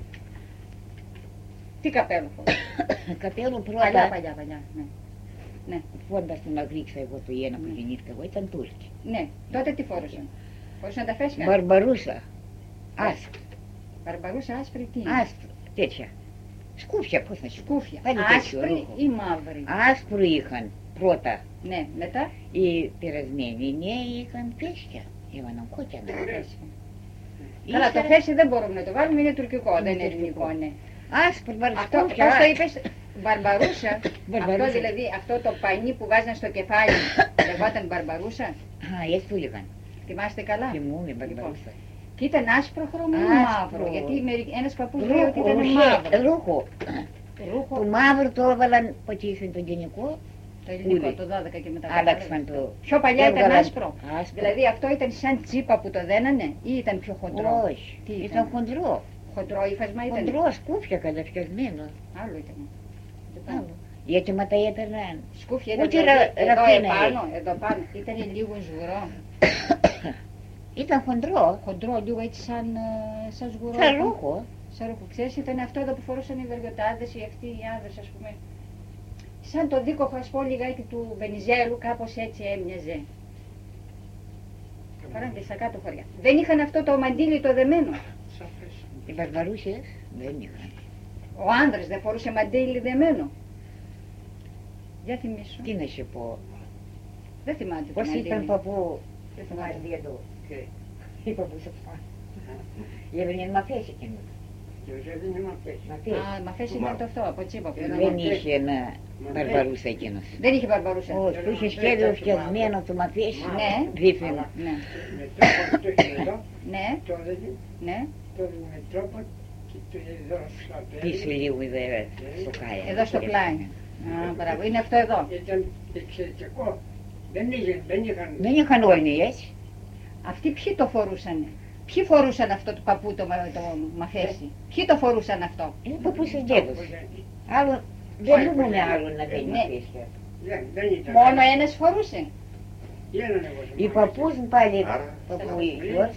Speaker 2: Τι καπέλο φορούσε?
Speaker 4: Καπέλο
Speaker 2: Παλιά,
Speaker 4: πρώτα.
Speaker 2: παλιά, ναι.
Speaker 4: Φόντας τον αγρίξα εγώ το ένα που
Speaker 2: Ναι.
Speaker 4: γεννήθηκα εγώ ήταν Τούρκοι.
Speaker 2: Ναι, τότε τι φόρουσαν? Φορούσαν τα φέσκα.
Speaker 4: Μπαρμπαρούσα. Άσπρη.
Speaker 2: Μπαρμπαρούσα άσπρη τι?
Speaker 4: Άσπρη. Τέτοια. Σκούφια, πώς να σου πω.
Speaker 2: Σκούφια.
Speaker 4: Πάλι τέτοιο
Speaker 2: Άσπρη
Speaker 4: ρούχο.
Speaker 2: ή μαύρη?
Speaker 4: Άσπρο είχαν πρώτα.
Speaker 2: Ναι, μετά.
Speaker 4: Οι περασμένοι νέοι είχαν φέσια. Έβαναν κόκκινα.
Speaker 2: Καλά, το
Speaker 4: Ύστερα
Speaker 2: φέσι δεν μπορούμε να το βάλουμε, είναι τουρκικό,
Speaker 4: Είναι
Speaker 2: δεν είναι
Speaker 4: τουρκικό.
Speaker 2: ελληνικό, ναι.
Speaker 4: άσπρο
Speaker 2: Αυτό,
Speaker 4: σκούφια.
Speaker 2: πώς το είπες, μπαρμπαρούσα. Αυτό
Speaker 4: Μπαρμπαρούσα.
Speaker 2: δηλαδή, αυτό το πανί που βάζαν στο κεφάλι, λεγόταν μπαρμπαρούσα.
Speaker 4: Α, έτσι το έλεγαν.
Speaker 2: Θυμάστε καλά?
Speaker 4: Θυμούμαι μπαρμπαρούσα.
Speaker 2: Και ήταν άσπρο χρώμα ή
Speaker 4: Άσπρο.
Speaker 2: μαύρο, γιατί ένας παππούς λέει ότι ήταν μαύρο.
Speaker 4: Ρούχο.
Speaker 2: Ρούχο,
Speaker 4: Το μαύρο το έβαλαν ποτίσαν τον γενικό.
Speaker 2: το ελληνικό,
Speaker 4: Ούλη.
Speaker 2: το 12 και μετά.
Speaker 4: Άλλαξαν το.
Speaker 2: Πιο παλιά ήταν
Speaker 4: έβγαλαν
Speaker 2: άσπρο.
Speaker 4: άσπρο.
Speaker 2: Δηλαδή αυτό ήταν σαν τσίπα που το δένανε ή ήταν πιο χοντρό?
Speaker 4: Όχι.
Speaker 2: Τι
Speaker 4: Ήταν
Speaker 2: ήταν?
Speaker 4: χοντρό.
Speaker 2: Χοντρό ύφασμα ήταν.
Speaker 4: Χοντρό, σκούφια καταφιασμένο.
Speaker 2: Άλλο ήταν.
Speaker 4: Άλλο. Γιατί μα τα έπαιρναν.
Speaker 2: Σκούφια ήταν
Speaker 4: Ούτε
Speaker 2: δηλαδή, εδώ
Speaker 4: ραφίνα
Speaker 2: επάνω, εδώ πάνω. Ήταν λίγο σγουρό.
Speaker 4: Ήταν χοντρό.
Speaker 2: Χοντρό, λίγο έτσι σαν σγουρό.
Speaker 4: Σαν ρούχο.
Speaker 2: Σαν ρούχο. Ξέρεις, ήταν αυτό εδώ που φορούσαν οι βεργοτάδες, οι αυτοί οι άνδρες, ας πούμε. Σαν το δίκοχο, ας πω, λιγάκι του Βενιζέλου, κάπως έτσι έμοιαζε. Παράντε στα κάτω χωριά. Δεν είχαν αυτό το μαντίλι το δεμένο.
Speaker 4: Οι βαρβαρούσες δεν είχαν.
Speaker 2: Ο άνδρας δεν φορούσε μαντίλι δεμένο. Για θυμίσου.
Speaker 4: Τι να σου πω.
Speaker 2: Δεν θυμάται το
Speaker 4: Πώς
Speaker 2: μαντίλι.
Speaker 4: ήταν παππού.
Speaker 2: Δεν θυμάται.
Speaker 4: Δίδο. Η παππού σε πάνω. Έβαινε μαθές εκείνο. Μαθές.
Speaker 2: Α, μα θες ήταν το αυτό, από τσίπα που ήταν.
Speaker 4: Δεν είχε ένα βαρβαρούσα εκείνος.
Speaker 2: Δεν είχε μπαρμπαρούσα.
Speaker 4: Όχι, του είχε σχέδιο φτιασμένο το μαθές.
Speaker 2: Ναι.
Speaker 4: Δίθεν.
Speaker 2: Ναι,
Speaker 3: Με τρόπο το είχε εδώ,
Speaker 2: ναι,
Speaker 3: το έδινε,
Speaker 2: ναι.
Speaker 3: το έδινε με τρόπο και το εδώ στα
Speaker 4: Πίσω
Speaker 3: πέλη.
Speaker 4: λίγο εδώ στο κάι.
Speaker 2: Εδώ στο πλάι. Α, μπράβο, είναι αυτό εδώ.
Speaker 3: Ήταν εξαιρετικό.
Speaker 4: Δεν είχαν όλοι έτσι.
Speaker 2: Αυτοί ποιοι το φορούσανε? Ποιοι φορούσαν αυτό το παππού το μαθαίση? Ποιοι το φορούσαν αυτό?
Speaker 4: Είναι παππούσες ντέδους. Άλλο, δεν думали άλλο να δίνει μαθαίσια.
Speaker 2: Μόνο ένας φορούσε.
Speaker 4: Οι παππούς πάλι,
Speaker 3: Άρα,
Speaker 4: παππού Γιώργος,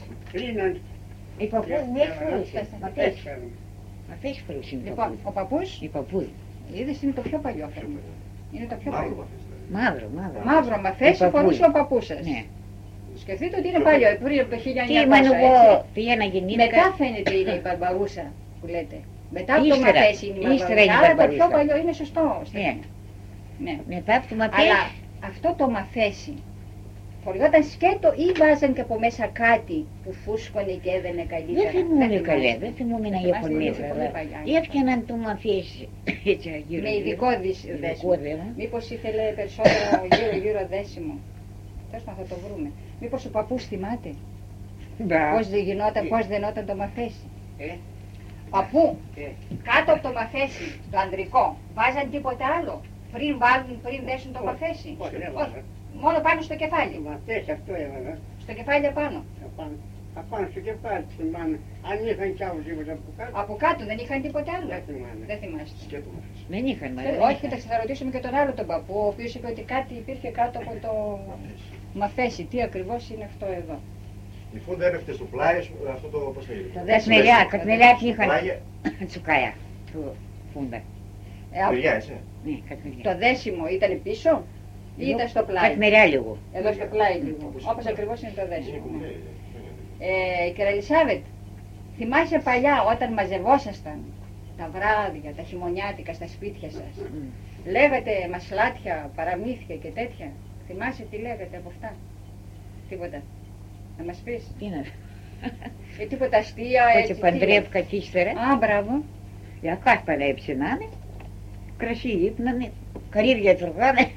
Speaker 4: οι παππούς δεν φορούσαν μαθαίσια. Μαθαίσια φορούσαν οι
Speaker 2: Λοιπόν,
Speaker 4: παππούς.
Speaker 2: ο παππούς,
Speaker 4: Οι παππούς.
Speaker 2: είδες, είναι το πιο παλιό θέμα. Είναι το πιο
Speaker 3: μαύρο
Speaker 2: παλιό.
Speaker 3: μαθές δηλαδή.
Speaker 4: Μαύρο, μαύρο.
Speaker 2: Μαύρο μαθαίση
Speaker 4: Οι παππούδες.
Speaker 2: φορούσε ο παππούς σας.
Speaker 4: Ναι.
Speaker 2: Σκεφτείτε ότι είναι παλιό, πριν από το
Speaker 4: Τι
Speaker 2: 1900,
Speaker 4: είπαν
Speaker 2: έτσι.
Speaker 4: εγώ, πήγαινα γεννήθηκα.
Speaker 2: Μετά φαίνεται είναι η μπαρμπαρούσα που λέτε. Μετά από το
Speaker 4: Ύστερα,
Speaker 2: μαθαίση είναι η
Speaker 4: ύστερα είναι η
Speaker 2: μπαρμπαρούσα. Άρα το πιο
Speaker 4: μπαρμπαρούσα.
Speaker 2: παλιό είναι σωστό.
Speaker 4: Ναι.
Speaker 2: Ναι.
Speaker 4: Μετά από το
Speaker 2: Αλλά
Speaker 4: μαθαίσια.
Speaker 2: αυτό το μαθαίση φοριόταν σκέτο ή βάζαν και από μέσα κάτι που φούσκωνε και έδαινε καλύτερα?
Speaker 4: Δεν θυμούμαι
Speaker 2: θυμάστε.
Speaker 4: καλά, δεν θυμούμαι να
Speaker 2: Θυμάστε,
Speaker 4: έχουν
Speaker 2: είναι
Speaker 4: μέσα.
Speaker 2: πολύ
Speaker 4: Αλλά
Speaker 2: παλιά.
Speaker 4: έφτιαναν το μαθαίσι έτσι γύρω.
Speaker 2: Με ειδικό
Speaker 4: Ειδικό
Speaker 2: δέσιμο.
Speaker 4: δέσιμο.
Speaker 2: Μήπως ήθελε περισσότερο γύρω δέσιμο. Τέλος πάντων θα το βρούμε. Μήπως ο παππούς θυμάται πώς δεν γινόταν, πώς δενόταν το μαθαίση? Παππού, κάτω από το μαθαίση, το ανδρικό, βάζαν τίποτα άλλο πριν δέσουν το μαθαίση? Όχι. Μόνο πάνω στο κεφάλι.
Speaker 5: Αυτό έβαλα.
Speaker 2: Στο κεφάλι επάνω.
Speaker 5: Απάνω στο κεφάλι θυμάμαι. Αν είχαν κι άλλο τίποτα από κάτω.
Speaker 2: Από κάτω δεν είχαν τίποτα άλλο.
Speaker 5: Δεν θυμάμαι.
Speaker 2: Δεν θυμάστε.
Speaker 3: Σκέτο μαθές.
Speaker 4: Δεν είχαν
Speaker 2: Όχι, κοίταξε, θα ρωτήσουμε και τον άλλο τον παππού, ο οποίος είπε ότι κάτι υπήρχε κάτω από το μαθαίση. Τι ακριβώς είναι αυτό εδώ?
Speaker 3: Η φούντα έπεφτε στο πλάι, αυτό το πώς λέγεται.
Speaker 2: Το δέσιμο.
Speaker 4: Κατμελιά είχαν
Speaker 3: Πλάγια,
Speaker 4: τσουκάια του φούντα.
Speaker 3: παιδιά, έτσι.
Speaker 4: Ναι, κατμελιά.
Speaker 2: Το δέσιμο ήταν πίσω ή ήταν στο πλάι?
Speaker 4: Κατμελιά λίγο.
Speaker 2: Εδώ στο πλάι λίγο.
Speaker 3: Όπως
Speaker 2: Όπως ακριβώς είναι το
Speaker 3: Είναι
Speaker 2: δέσιμο.
Speaker 3: κουμπλέ,
Speaker 2: Κύριε Ελισάβετ, θυμάσαι παλιά όταν μαζευόσασταν τα βράδια, τα χειμωνιάτικα στα σπίτια σας, λέγατε μασλάτια, παραμύθια και τέτοια? Θυμάσαι τι λέγατε από αυτά? Τίποτα? Να μας πεις?
Speaker 4: Τι να
Speaker 2: Τίποτα αστεία,
Speaker 4: έτσι
Speaker 2: τι
Speaker 4: παντρεύκα κι ύστερα.
Speaker 2: Α, μπράβο.
Speaker 4: Οι ακάσπαλα έψινάνε. Κρασί ύπνανε. Καρύδια τρωγάνε.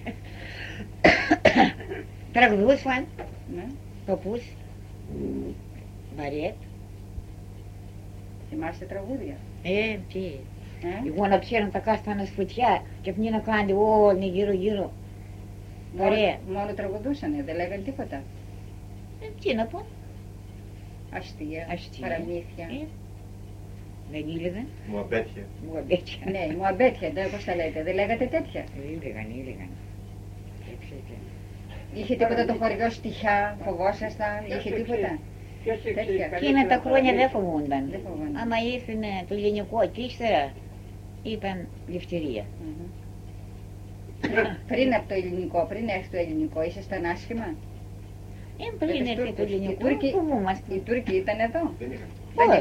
Speaker 4: Τραγουδούσαν.
Speaker 2: Ναι.
Speaker 4: Παππούς. Μπαρέτ.
Speaker 2: Θυμάστε τραγούδια?
Speaker 4: Τι.
Speaker 2: Ε?
Speaker 4: Εγώ να ξέρουν τα κάστανα σφουτιά και αυτοί να κάνουν όλοι γύρω-γύρω. Ωραία.
Speaker 2: Μόνο τραγουδούσανε, δεν λέγανε τίποτα?
Speaker 4: Τι να πω.
Speaker 2: Αστεία,
Speaker 4: Αστεία.
Speaker 2: παραμύθια.
Speaker 4: Δεν ήλεγαν.
Speaker 3: Μου απέτυχε.
Speaker 4: Μου αμπέτια.
Speaker 2: Ναι, μου αμπέτια, πώς τα λέτε, δεν λέγατε τέτοια?
Speaker 4: Ήλεγαν.
Speaker 2: Είχε τίποτα το χωριό στοιχιά, φοβόσασταν, είχε τίποτα? Τέτοια.
Speaker 4: Εκείνα τα χρόνια δεν φοβούνταν.
Speaker 2: Δεν φοβούνταν.
Speaker 4: Άμα ήρθαν το ελληνικό και ύστερα ήταν ληφτερία.
Speaker 2: Μμμ. Πριν από το ελληνικό, πριν έρθει το ελληνικό, ήσασταν άσχημα?
Speaker 4: Πριν
Speaker 2: τους
Speaker 4: έρθει το
Speaker 2: Τούρκους.
Speaker 4: ελληνικό,
Speaker 2: Οι Τούρκοι-
Speaker 4: φοβούμαστε.
Speaker 2: Οι Τούρκοι ήταν εδώ?
Speaker 3: Δεν είχαν.
Speaker 4: Πώς.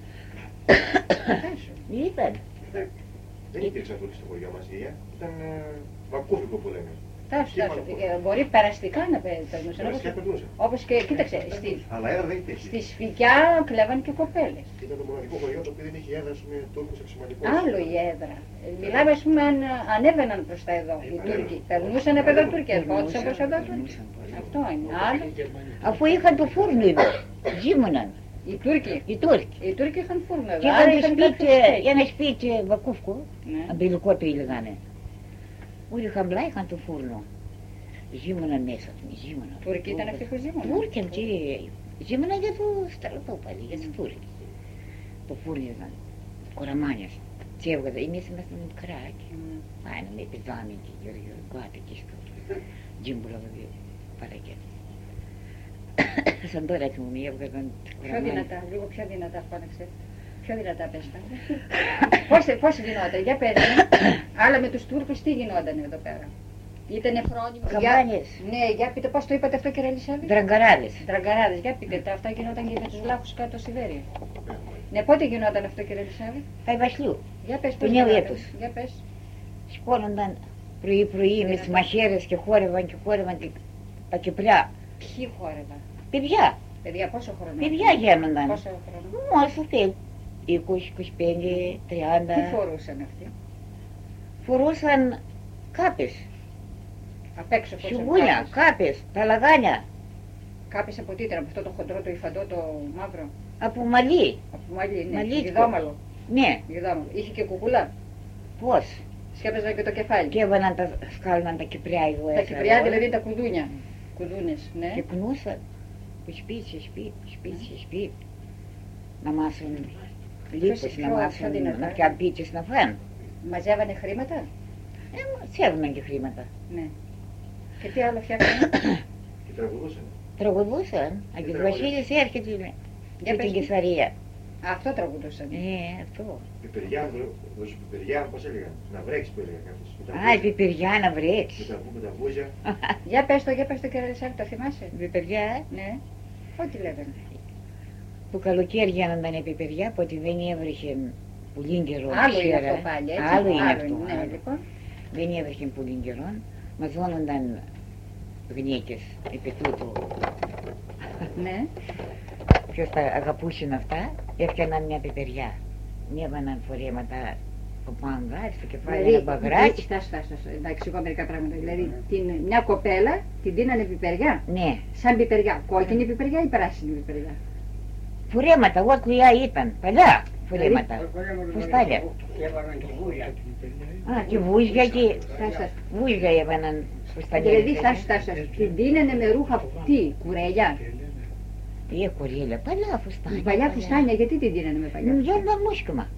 Speaker 2: Φαντάσου.
Speaker 4: Ήταν.
Speaker 3: Δεν υπήρξαν τούτοι στο χωριό μας. Ήταν βακούφικο που λέμε.
Speaker 2: Τάσου,
Speaker 3: Τι
Speaker 2: τάσου.
Speaker 3: είπαν,
Speaker 2: Μπορεί περαστικά να περνούσαν.
Speaker 3: Περαστικά περνούσαν.
Speaker 2: Όπως και, κοίταξε,
Speaker 3: Αλλά έδρα δεν υπήρχε.
Speaker 2: στη Σφικιά κλέβαν και κοπέλες.
Speaker 3: Ήταν το μοναδικό χωριό το οποίο δεν είχε έδρα με Τούρκους αξιωματικούς.
Speaker 2: Άλλο η έδρα. Μιλάμε, ας πούμε, αν ανέβαιναν προς τα εδώ οι Τούρκοι. Περνούσαν από εδώ Τούρκοι, ερχόντουσαν προς εδώ Τούρκοι. Αυτό είναι. Άλλο.
Speaker 4: Αφού είχαν το φούρνο εδώ, ζήμωναν
Speaker 2: Οι Τούρκοι.
Speaker 4: οι Τούρκοι.
Speaker 2: Οι Τούρκοι είχαν φούρνο εδώ.
Speaker 4: Και
Speaker 2: άρα
Speaker 4: είχαν το
Speaker 2: είχαν
Speaker 4: σπίτι,
Speaker 2: κάποιο
Speaker 4: ένα σπίτι βακούφκο,
Speaker 2: Ναι.
Speaker 4: αμπελικό το έλεγανε. Όλοι χαμπλά είχαν το φούρνο. Ζήμωναν μέσα, ζήμωναν.
Speaker 2: Τούρκοι ήταν αυτοί που ζήμωναν.
Speaker 4: Τούρκοι, ζήμωναν για το στρατό πάλι, για τους Τούρκοι. Το φούρνο ήταν κοραμάνιας. Τι έβγαζα, εμείς ήμασταν μικράκι.
Speaker 2: Μμ.
Speaker 4: Πάνε με πηδάμε και γύρω κάτω εκεί στο τζίμπουλο παρακέτο. Σαν τώρα θυμούμαι, έβγαζαν
Speaker 2: Πιο
Speaker 4: κοραμάνια.
Speaker 2: δυνατά, λίγο πιο δυνατά φώναξε. Πιο δυνατά πες τα. Πώς γινόταν, για πες μου. Άλλα με τους Τούρκους τι γινόταν εδώ πέρα? Ήτανε φρόνιμο.
Speaker 4: Καμπάνιες.
Speaker 2: Ναι, για πείτε πώς το είπατε αυτό κύριε Ελισάβη?
Speaker 4: Δραγκαράδες.
Speaker 2: Τραγκαράδες, για πείτε τα, αυτά γινόταν και με τους βλάχους κάτω στη Σιβέρια. Ναι, πότε γινόταν αυτό κύριε Ελισάβη?
Speaker 4: Τα Βασιλού.
Speaker 2: Για πες
Speaker 4: Του
Speaker 2: πώς
Speaker 4: νέου
Speaker 2: γινόταν.
Speaker 4: έτους.
Speaker 2: Για πες.
Speaker 4: Σηκώνονταν πρωί-πρωί με τις μαχαίρες και χόρευαν τα κυπριά.
Speaker 2: Ποιοι χόρευαν?
Speaker 4: Παιδιά,
Speaker 2: Παιδιά, πόσο χρόνο?
Speaker 4: παιδιά γέμονταν.
Speaker 2: Πόσο χρόνο?
Speaker 4: Όσο θέλει. 20, 25, 30.
Speaker 2: Τι φορούσαν αυτοί?
Speaker 4: Φορούσαν κάπες,
Speaker 2: Απ' έξω φορούσαν
Speaker 4: σουγκούνια,
Speaker 2: κάπες.
Speaker 4: κάπες, τα λαγάνια,
Speaker 2: Κάπες από τι ήταν, από αυτό το χοντρό, το υφαντό, το μαύρο?
Speaker 4: από μαλλί.
Speaker 2: Από μαλλί, ναι.
Speaker 4: Μαλλίτικο.
Speaker 2: Γιδόμαλο.
Speaker 4: Ναι,
Speaker 2: Γιδόμαλο. Είχε και κουκουλά.
Speaker 4: πώς.
Speaker 2: Σκέπαζαν και το κεφάλι.
Speaker 4: Και έβαλαν τα, σκάλωναν τα κυπριά εδώ
Speaker 2: Τα
Speaker 4: έξω.
Speaker 2: κυπριά δηλαδή τα κουδούνια. Κουδούνες, ναι.
Speaker 4: Και κουνούσαν. Που σπίτι, σπίτι. Να μάσουν λίπους, να
Speaker 2: πιο
Speaker 4: μάσουν,
Speaker 2: δυνατά.
Speaker 4: να πιάνουν πίτσες να φάνε.
Speaker 2: Μαζεύανε χρήματα.
Speaker 4: Σέβουναν και χρήματα.
Speaker 2: Ναι. Και τι άλλο φτιάχνανε.
Speaker 3: Και τραγουδούσαν.
Speaker 4: Τραγουδούσαν. Αγγελ Βασίλης έρχεται
Speaker 2: Για
Speaker 4: με
Speaker 2: πες
Speaker 4: την
Speaker 2: μου.
Speaker 4: Κεσαρία.
Speaker 2: Αυτό τραγουδούσαν.
Speaker 4: Αυτό.
Speaker 3: Πιπεριά, πιπεριά, πώς έλεγαν. Να βρέξει που έλεγαν κάποιος. Με τα
Speaker 4: Α, η
Speaker 3: βούζια.
Speaker 4: πιπεριά να
Speaker 3: Με
Speaker 4: βρέξει.
Speaker 3: τα βούζια.
Speaker 2: Για πες το κύριε Λυσάκη, το θυμάσαι.
Speaker 4: Η πιπεριά
Speaker 2: Ναι. Ό,τι λέγανε.
Speaker 4: που καλοκαίρι γίνονταν η πιπεριά, που ότι δεν έβρεχε πολύ καιρό.
Speaker 2: Άλλο είναι
Speaker 4: ξέρα.
Speaker 2: αυτό πάλι, έτσι.
Speaker 4: Άλλο είναι αυτό.
Speaker 2: Ναι,
Speaker 4: άλλο.
Speaker 2: λοιπόν.
Speaker 4: Δεν έβρεχε πολύ καιρό. Μαζώνονταν γυναίκες επί τούτου.
Speaker 2: Ναι.
Speaker 4: Ποιος τα αγαπούσαν αυτά, έφτιαναν μια πιπεριά. Έβαναν φορέματα από πάνω στο κεφάλι ένα μπαγράτσι.
Speaker 2: Στάσου, να εξηγώ μερικά πράγματα. Δηλαδή, μια κοπέλα την δίνανε πιπεριά.
Speaker 4: Ναι,
Speaker 2: Σαν πιπεριά. Κόκκινη πιπεριά ή πράσινη πιπεριά.
Speaker 4: φορέματα, ό,τι ήταν, παλιά φορέματα. Φουστάλια.
Speaker 5: Έβαλαν και βούλια.
Speaker 4: Α, και βούζια και
Speaker 2: Στάσου.
Speaker 4: βούζια έβαναν φουστάλια.
Speaker 2: Δηλαδή, στάσου. Την δίνανε με ρούχα τι, κουρέλια.
Speaker 4: Κορίλια, παλιά φουστάνια.
Speaker 2: Παλιά φουστάνια, γιατί την δίνανε με παλιά.
Speaker 4: Για να μουσκημα.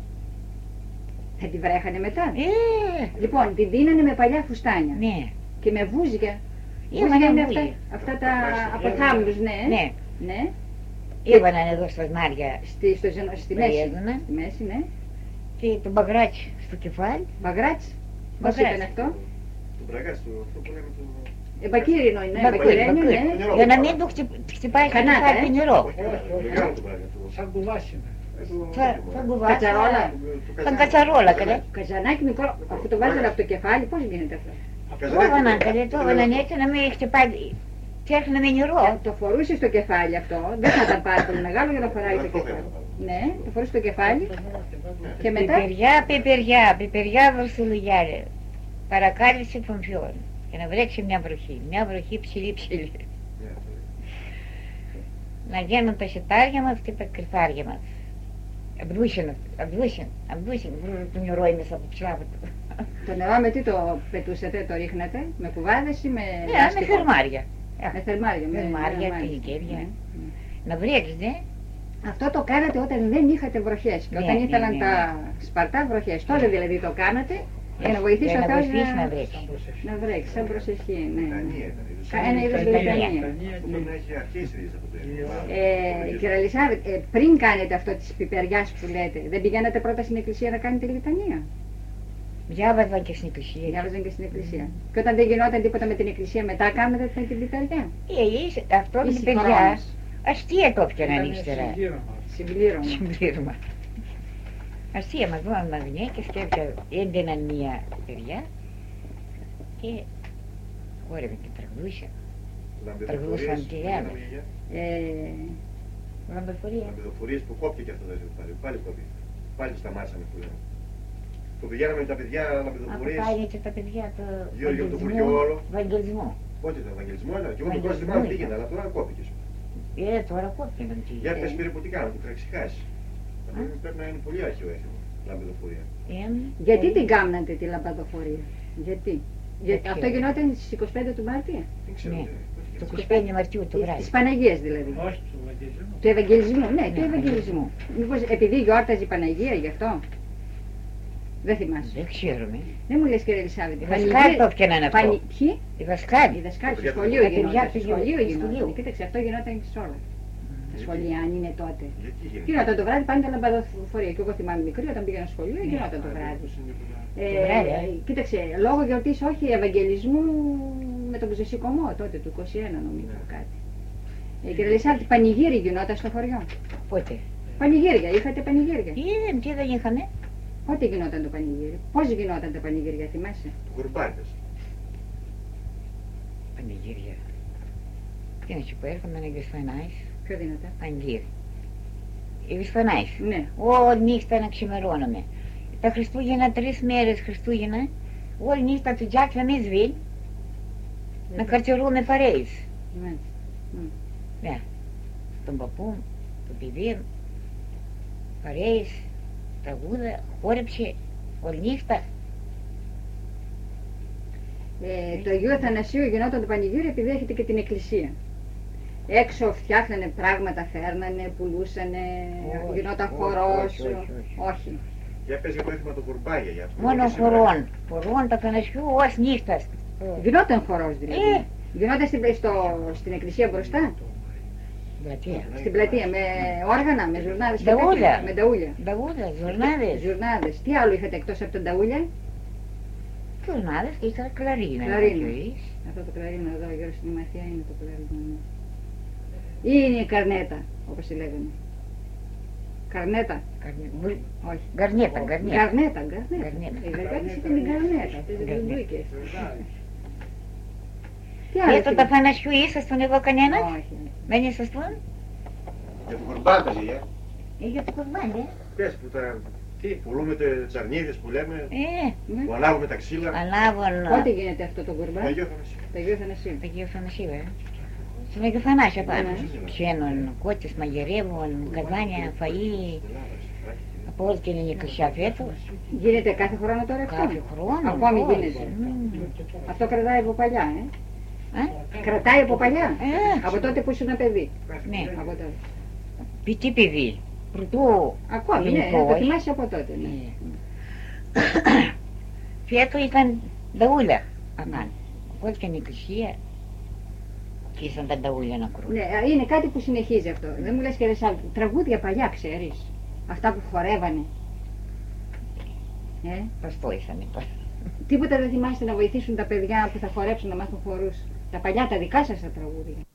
Speaker 2: Θα τη βρέχανε μετά.
Speaker 4: Ε,
Speaker 2: Λοιπόν, την δίνανε με παλιά φουστάνια.
Speaker 4: ναι.
Speaker 2: Και με βούζια.
Speaker 4: Έβαναν
Speaker 2: Βούζια είναι
Speaker 4: βούζια.
Speaker 2: αυτά τα από θάμνους, ναι.
Speaker 4: Ναι,
Speaker 2: Ναι.
Speaker 4: έβαναν εδώ στα σνάρια
Speaker 2: Στη μέση.
Speaker 4: έδωναν
Speaker 2: Στη μέση, ναι.
Speaker 4: και το μπαγράτσι στο κεφάλι.
Speaker 2: Μπαγράτς. Πώς
Speaker 4: Μπαγράτς.
Speaker 2: ήταν αυτό.
Speaker 3: Το μπραγκάς του, αυτό που λέμε το...
Speaker 2: Μπακύρινο είναι.
Speaker 4: Μπακύρι,
Speaker 2: Μπακύρινο,
Speaker 4: μπακύρι.
Speaker 2: ναι.
Speaker 4: Για να μην το χτυπάει στο
Speaker 2: Κανάτα,
Speaker 4: κεφάλι νερό.
Speaker 3: Όχι, το μεγάλο το μπράγκα του.
Speaker 5: Σαν κουβάσινα.
Speaker 4: Σαν κουβάσια.
Speaker 2: Κατσαρόλα.
Speaker 4: Σαν κατσαρόλα, καλέ.
Speaker 2: Καζανάκι μικρό, αφού το βάζανε από το κεφάλι, πώς γίνεται αυτό.
Speaker 4: Το έβαναν, καλέ, το έβαναν έτσι να μην χτυπάει. Φτιάχναμε νερό.
Speaker 2: Το φορούσε στο κεφάλι αυτό, δεν θα ήταν πάρα πολύ μεγάλο για να φοράει το κεφάλι. Ναι, το φορούσε στο κεφάλι και μετά.
Speaker 4: Πιπεριά βαρσουλουγιάρε. Παρακάλυψε φωνφιών. Και να βρέξει μια βροχή ψηλή. Να γίνουν τα σιτάρια μας και τα κρυφάρια μας. Αμπδούσιν, το νερό μέσα από ψλάβα του.
Speaker 2: Το νερό με τι το πετούσατε, το ρίχνατε, με κουβάδες ή με
Speaker 4: Ναι, με
Speaker 2: λάστιχο?
Speaker 4: θερμάρια.
Speaker 2: Με θερμάρια.
Speaker 4: Θερμάρια,
Speaker 2: μάλιστα.
Speaker 4: πηλικέρια.
Speaker 2: Ναι.
Speaker 4: Να βρέξει, ναι.
Speaker 2: Αυτό το κάνατε όταν δεν είχατε βροχές και
Speaker 4: Ναι,
Speaker 2: όταν
Speaker 4: ναι,
Speaker 2: ήθελαν
Speaker 4: ναι.
Speaker 2: τα σπαρτά βροχές. Τότε δηλαδή το κάνατε για να βοηθήσει ο
Speaker 4: Για να
Speaker 2: Θεός
Speaker 4: βοηθήσει να βρέξει.
Speaker 2: να βρέξει, σαν προσευχή. Ναι.
Speaker 3: Λιτανία ήταν.
Speaker 2: Ένα είδος
Speaker 4: Λιτανία.
Speaker 2: λιτανία.
Speaker 3: Αυτό πρέπει να έχει αρχίσει ρίζα από το
Speaker 2: Κύριε Αλισάβη, πριν κάνετε αυτό της πιπεριάς που λέτε, δεν πηγαίνατε πρώτα στην εκκλησία να κάνετε λιτανία?
Speaker 4: Διάβαζαν και στην εκκλησία.
Speaker 2: Διάβαζαν και στην εκκλησία. Και όταν δεν γινόταν τίποτα με την εκκλησία, μετά κάνετε την πιπεριά.
Speaker 4: Αυτό
Speaker 2: Ή
Speaker 4: με παιδιά,
Speaker 2: συγχρόνως.
Speaker 4: αστεία το έπιαναν ύστερα.
Speaker 2: Συμπλήρωμα.
Speaker 4: Συμπλήρωμα. Αστεία μας δώναν γυναίκες και έδιναν μία παιδιά και χόρευαν και τραγουδούσαν. Τραγουδούσαν και οι άλλες. Λαμπεφορία.
Speaker 3: Λαμπεδοφορίες που κόπηκε αυτό πάλι κόπηκε. Πάλι σταμάσαμε που λέμε. Το πηγαίναμε με τα παιδιά λαμπεδοφορίες.
Speaker 4: Πάλι και τα παιδιά το
Speaker 3: Γεώργιο το χωριό όλο.
Speaker 4: Βαγγελισμό.
Speaker 3: Πότε ήταν Ευαγγελισμό, αλλά και εγώ μικρός θυμάμαι πήγαινα, αλλά τώρα κόπηκε.
Speaker 4: Τώρα κόπηκαν.
Speaker 3: Για πες πήρε που τι κάνουν, που ξεχάσει. Πρέπει να είναι πολύ αρχαίο έθιμο, λαμπεδοφορία.
Speaker 2: Γιατί την κάμνατε τη λαμπαδοφορία? Γιατί? Γιατί
Speaker 4: Δεν
Speaker 2: αυτό
Speaker 4: ξέρω.
Speaker 2: γινόταν στις 25 του Μάρτια.
Speaker 3: Δεν ξέρω.
Speaker 4: Ναι.
Speaker 3: πότε
Speaker 4: Το
Speaker 3: γίνεται.
Speaker 4: 25 Μαρτίου το βράδυ.
Speaker 2: Της Παναγίας δηλαδή.
Speaker 5: Όχι του Ευαγγελισμού.
Speaker 2: Του Ευαγγελισμού, ναι, του
Speaker 4: Ναι,
Speaker 2: Ευαγγελισμού. Μήπως επειδή γιόρταζε η Παναγία γι' αυτό. Δεν θυμάσαι.
Speaker 4: Δεν ξέρουμε.
Speaker 2: Δεν μου λες κύριε Ελισάβετ.
Speaker 4: Οι δασκάλοι το έπιαναν αυτό.
Speaker 2: Ποιοι?
Speaker 4: Οι δασκάλοι.
Speaker 2: Οι δασκάλοι στο
Speaker 3: παιδιά,
Speaker 2: σχολείο
Speaker 4: τα παιδιά
Speaker 2: γινόταν.
Speaker 4: του
Speaker 2: Στο σχολείο
Speaker 4: σχολείου.
Speaker 2: γινόταν. Κοίταξε, αυτό γινόταν και σε όλα. Τα σχολεία, αν είναι τότε.
Speaker 3: Γιατί γίνεται.
Speaker 2: Γινόταν το βράδυ, πάνε τα λαμπαδοφορία. Και εγώ θυμάμαι μικρή, όταν πήγαινα στο σχολείο, γινόταν το βράδυ.
Speaker 4: βράδυ,
Speaker 2: Κοίταξε, λόγω γιορτής όχι Ευαγγελισμού με τον Ξεσηκωμό τότε του 21 νομίζω κάτι. Κύριε Ελισάβετ, πανηγύρι γινόταν στο χωριό.
Speaker 4: Πότε.
Speaker 2: Πανηγύρια, είχατε πανηγύρια.
Speaker 4: Τι δεν είχανε.
Speaker 2: Πότε γινόταν το πανηγύρι, πώς γινόταν τα πανηγύρια, θυμάσαι?
Speaker 3: Κουρμπάνες.
Speaker 4: Πανηγύρια. Τι να σου πω, έρχονταν οι Βυσφανάεις.
Speaker 2: Πιο δυνατά.
Speaker 4: Πανηγύρι. Οι Βυσφανάεις.
Speaker 2: Ναι.
Speaker 4: Όλη νύχτα να ξημερώνουμε. Τα Χριστούγεννα, 3 μέρες Χριστούγεννα, όλη νύχτα του τζάξαμε σβήλ, να καρτερούμε παρέες.
Speaker 2: Μάλιστα.
Speaker 4: Ναι. Τον παππού, τον παιδί, παρέες, τραγούδα, χόρεψε, όλη νύχτα.
Speaker 2: Το Αγίου Αθανασίου γινόταν το πανηγύρι επειδή έχετε και την εκκλησία. Έξω φτιάχνανε πράγματα, φέρνανε, πουλούσανε, γινόταν χορός. Όχι.
Speaker 3: Για πες για το έθιμα του Κουρμπάγια. Για αυτό.
Speaker 4: Μόνο χορών το Αθανασιού ως νύχτας.
Speaker 2: Γινόταν χορός δηλαδή. Γινόταν στην εκκλησία μπροστά.
Speaker 4: Πλατεία.
Speaker 2: Στην πλατεία με όργανα, με ζουρνάδες.
Speaker 4: Νταούλια.
Speaker 2: Με νταούλια.
Speaker 4: Νταούλια, ζουρνάδες.
Speaker 2: Ζουρνάδες. Τι άλλο είχατε εκτός από τα νταούλια?
Speaker 4: Ζουρνάδες και ύστερα κλαρίνα.
Speaker 2: Κλαρίνα. Αυτό το κλαρίνα εδώ γύρω στην Μαθιά είναι το κλαρίνα. Ή είναι η καρνέτα, όπως τη λέγανε. Καρνέτα. Όχι.
Speaker 4: Γκαρνέτα.
Speaker 2: Καρνέτα. Οι Βεργάτες ήταν η καρνέτα. Τις δουντούκες. Τι άλλο?
Speaker 4: Ето το Αθανασιού ήσασταν εδώ κανένας?
Speaker 2: Όχι.
Speaker 4: Δεν ήσασταν?
Speaker 3: Για το Κουρμπάν τα γιαγιά.
Speaker 4: Για το Κουρμπάν,
Speaker 3: Πες που τα... Τι, πουλούμε τις αρνίδες που λέμε,
Speaker 2: Ναι.
Speaker 3: που ανάβουμε τα ξύλα.
Speaker 4: Ανάβουν
Speaker 2: Πότε γίνεται αυτό το κουρμπάν?
Speaker 3: Το Αγίο Αθανασίου.
Speaker 2: Το Αγίου Αθανασίου.
Speaker 4: το Αγίου Αθανασίου, Στον Αγίου Θανάσιο πάνω.
Speaker 2: Ναι.
Speaker 4: Ψήνουν κότες, μαγειρεύουν, καζάνια, φαΐ, από όλη την ελληνική φέτο.
Speaker 2: Γίνεται κάθε χρόνο τώρα αυτό?
Speaker 4: Κάθε χρόνο.
Speaker 2: Ακόμη
Speaker 4: πώς.
Speaker 2: γίνεται. Αυτό κρατάει από παλιά, Κρατάει από παλιά. Από τότε που ήσουν παιδί.
Speaker 4: Ναι,
Speaker 2: Από τότε.
Speaker 4: τι παιδί. Πρωτού
Speaker 2: Ακόμη, ναι,
Speaker 4: ελληνικό,
Speaker 2: το
Speaker 4: όχι.
Speaker 2: θυμάσαι από τότε. Ναι.
Speaker 4: Φέτο ήταν νταούλια. Αμάν. Όλη την εκκλησία. Και ήσαν τα νταούλια να κρούν.
Speaker 2: Ναι, είναι κάτι που συνεχίζει αυτό. Δεν μου λες και ρεσάλ, τραγούδια παλιά ξέρεις. Αυτά που χορεύανε.
Speaker 4: Προστό ήσαν τώρα.
Speaker 2: Τίποτα δεν θυμάστε να βοηθήσουν τα παιδιά που θα χορέψουν να μάθουν χορούς. Τα παλιά τα δικά σας τα τραγούδια.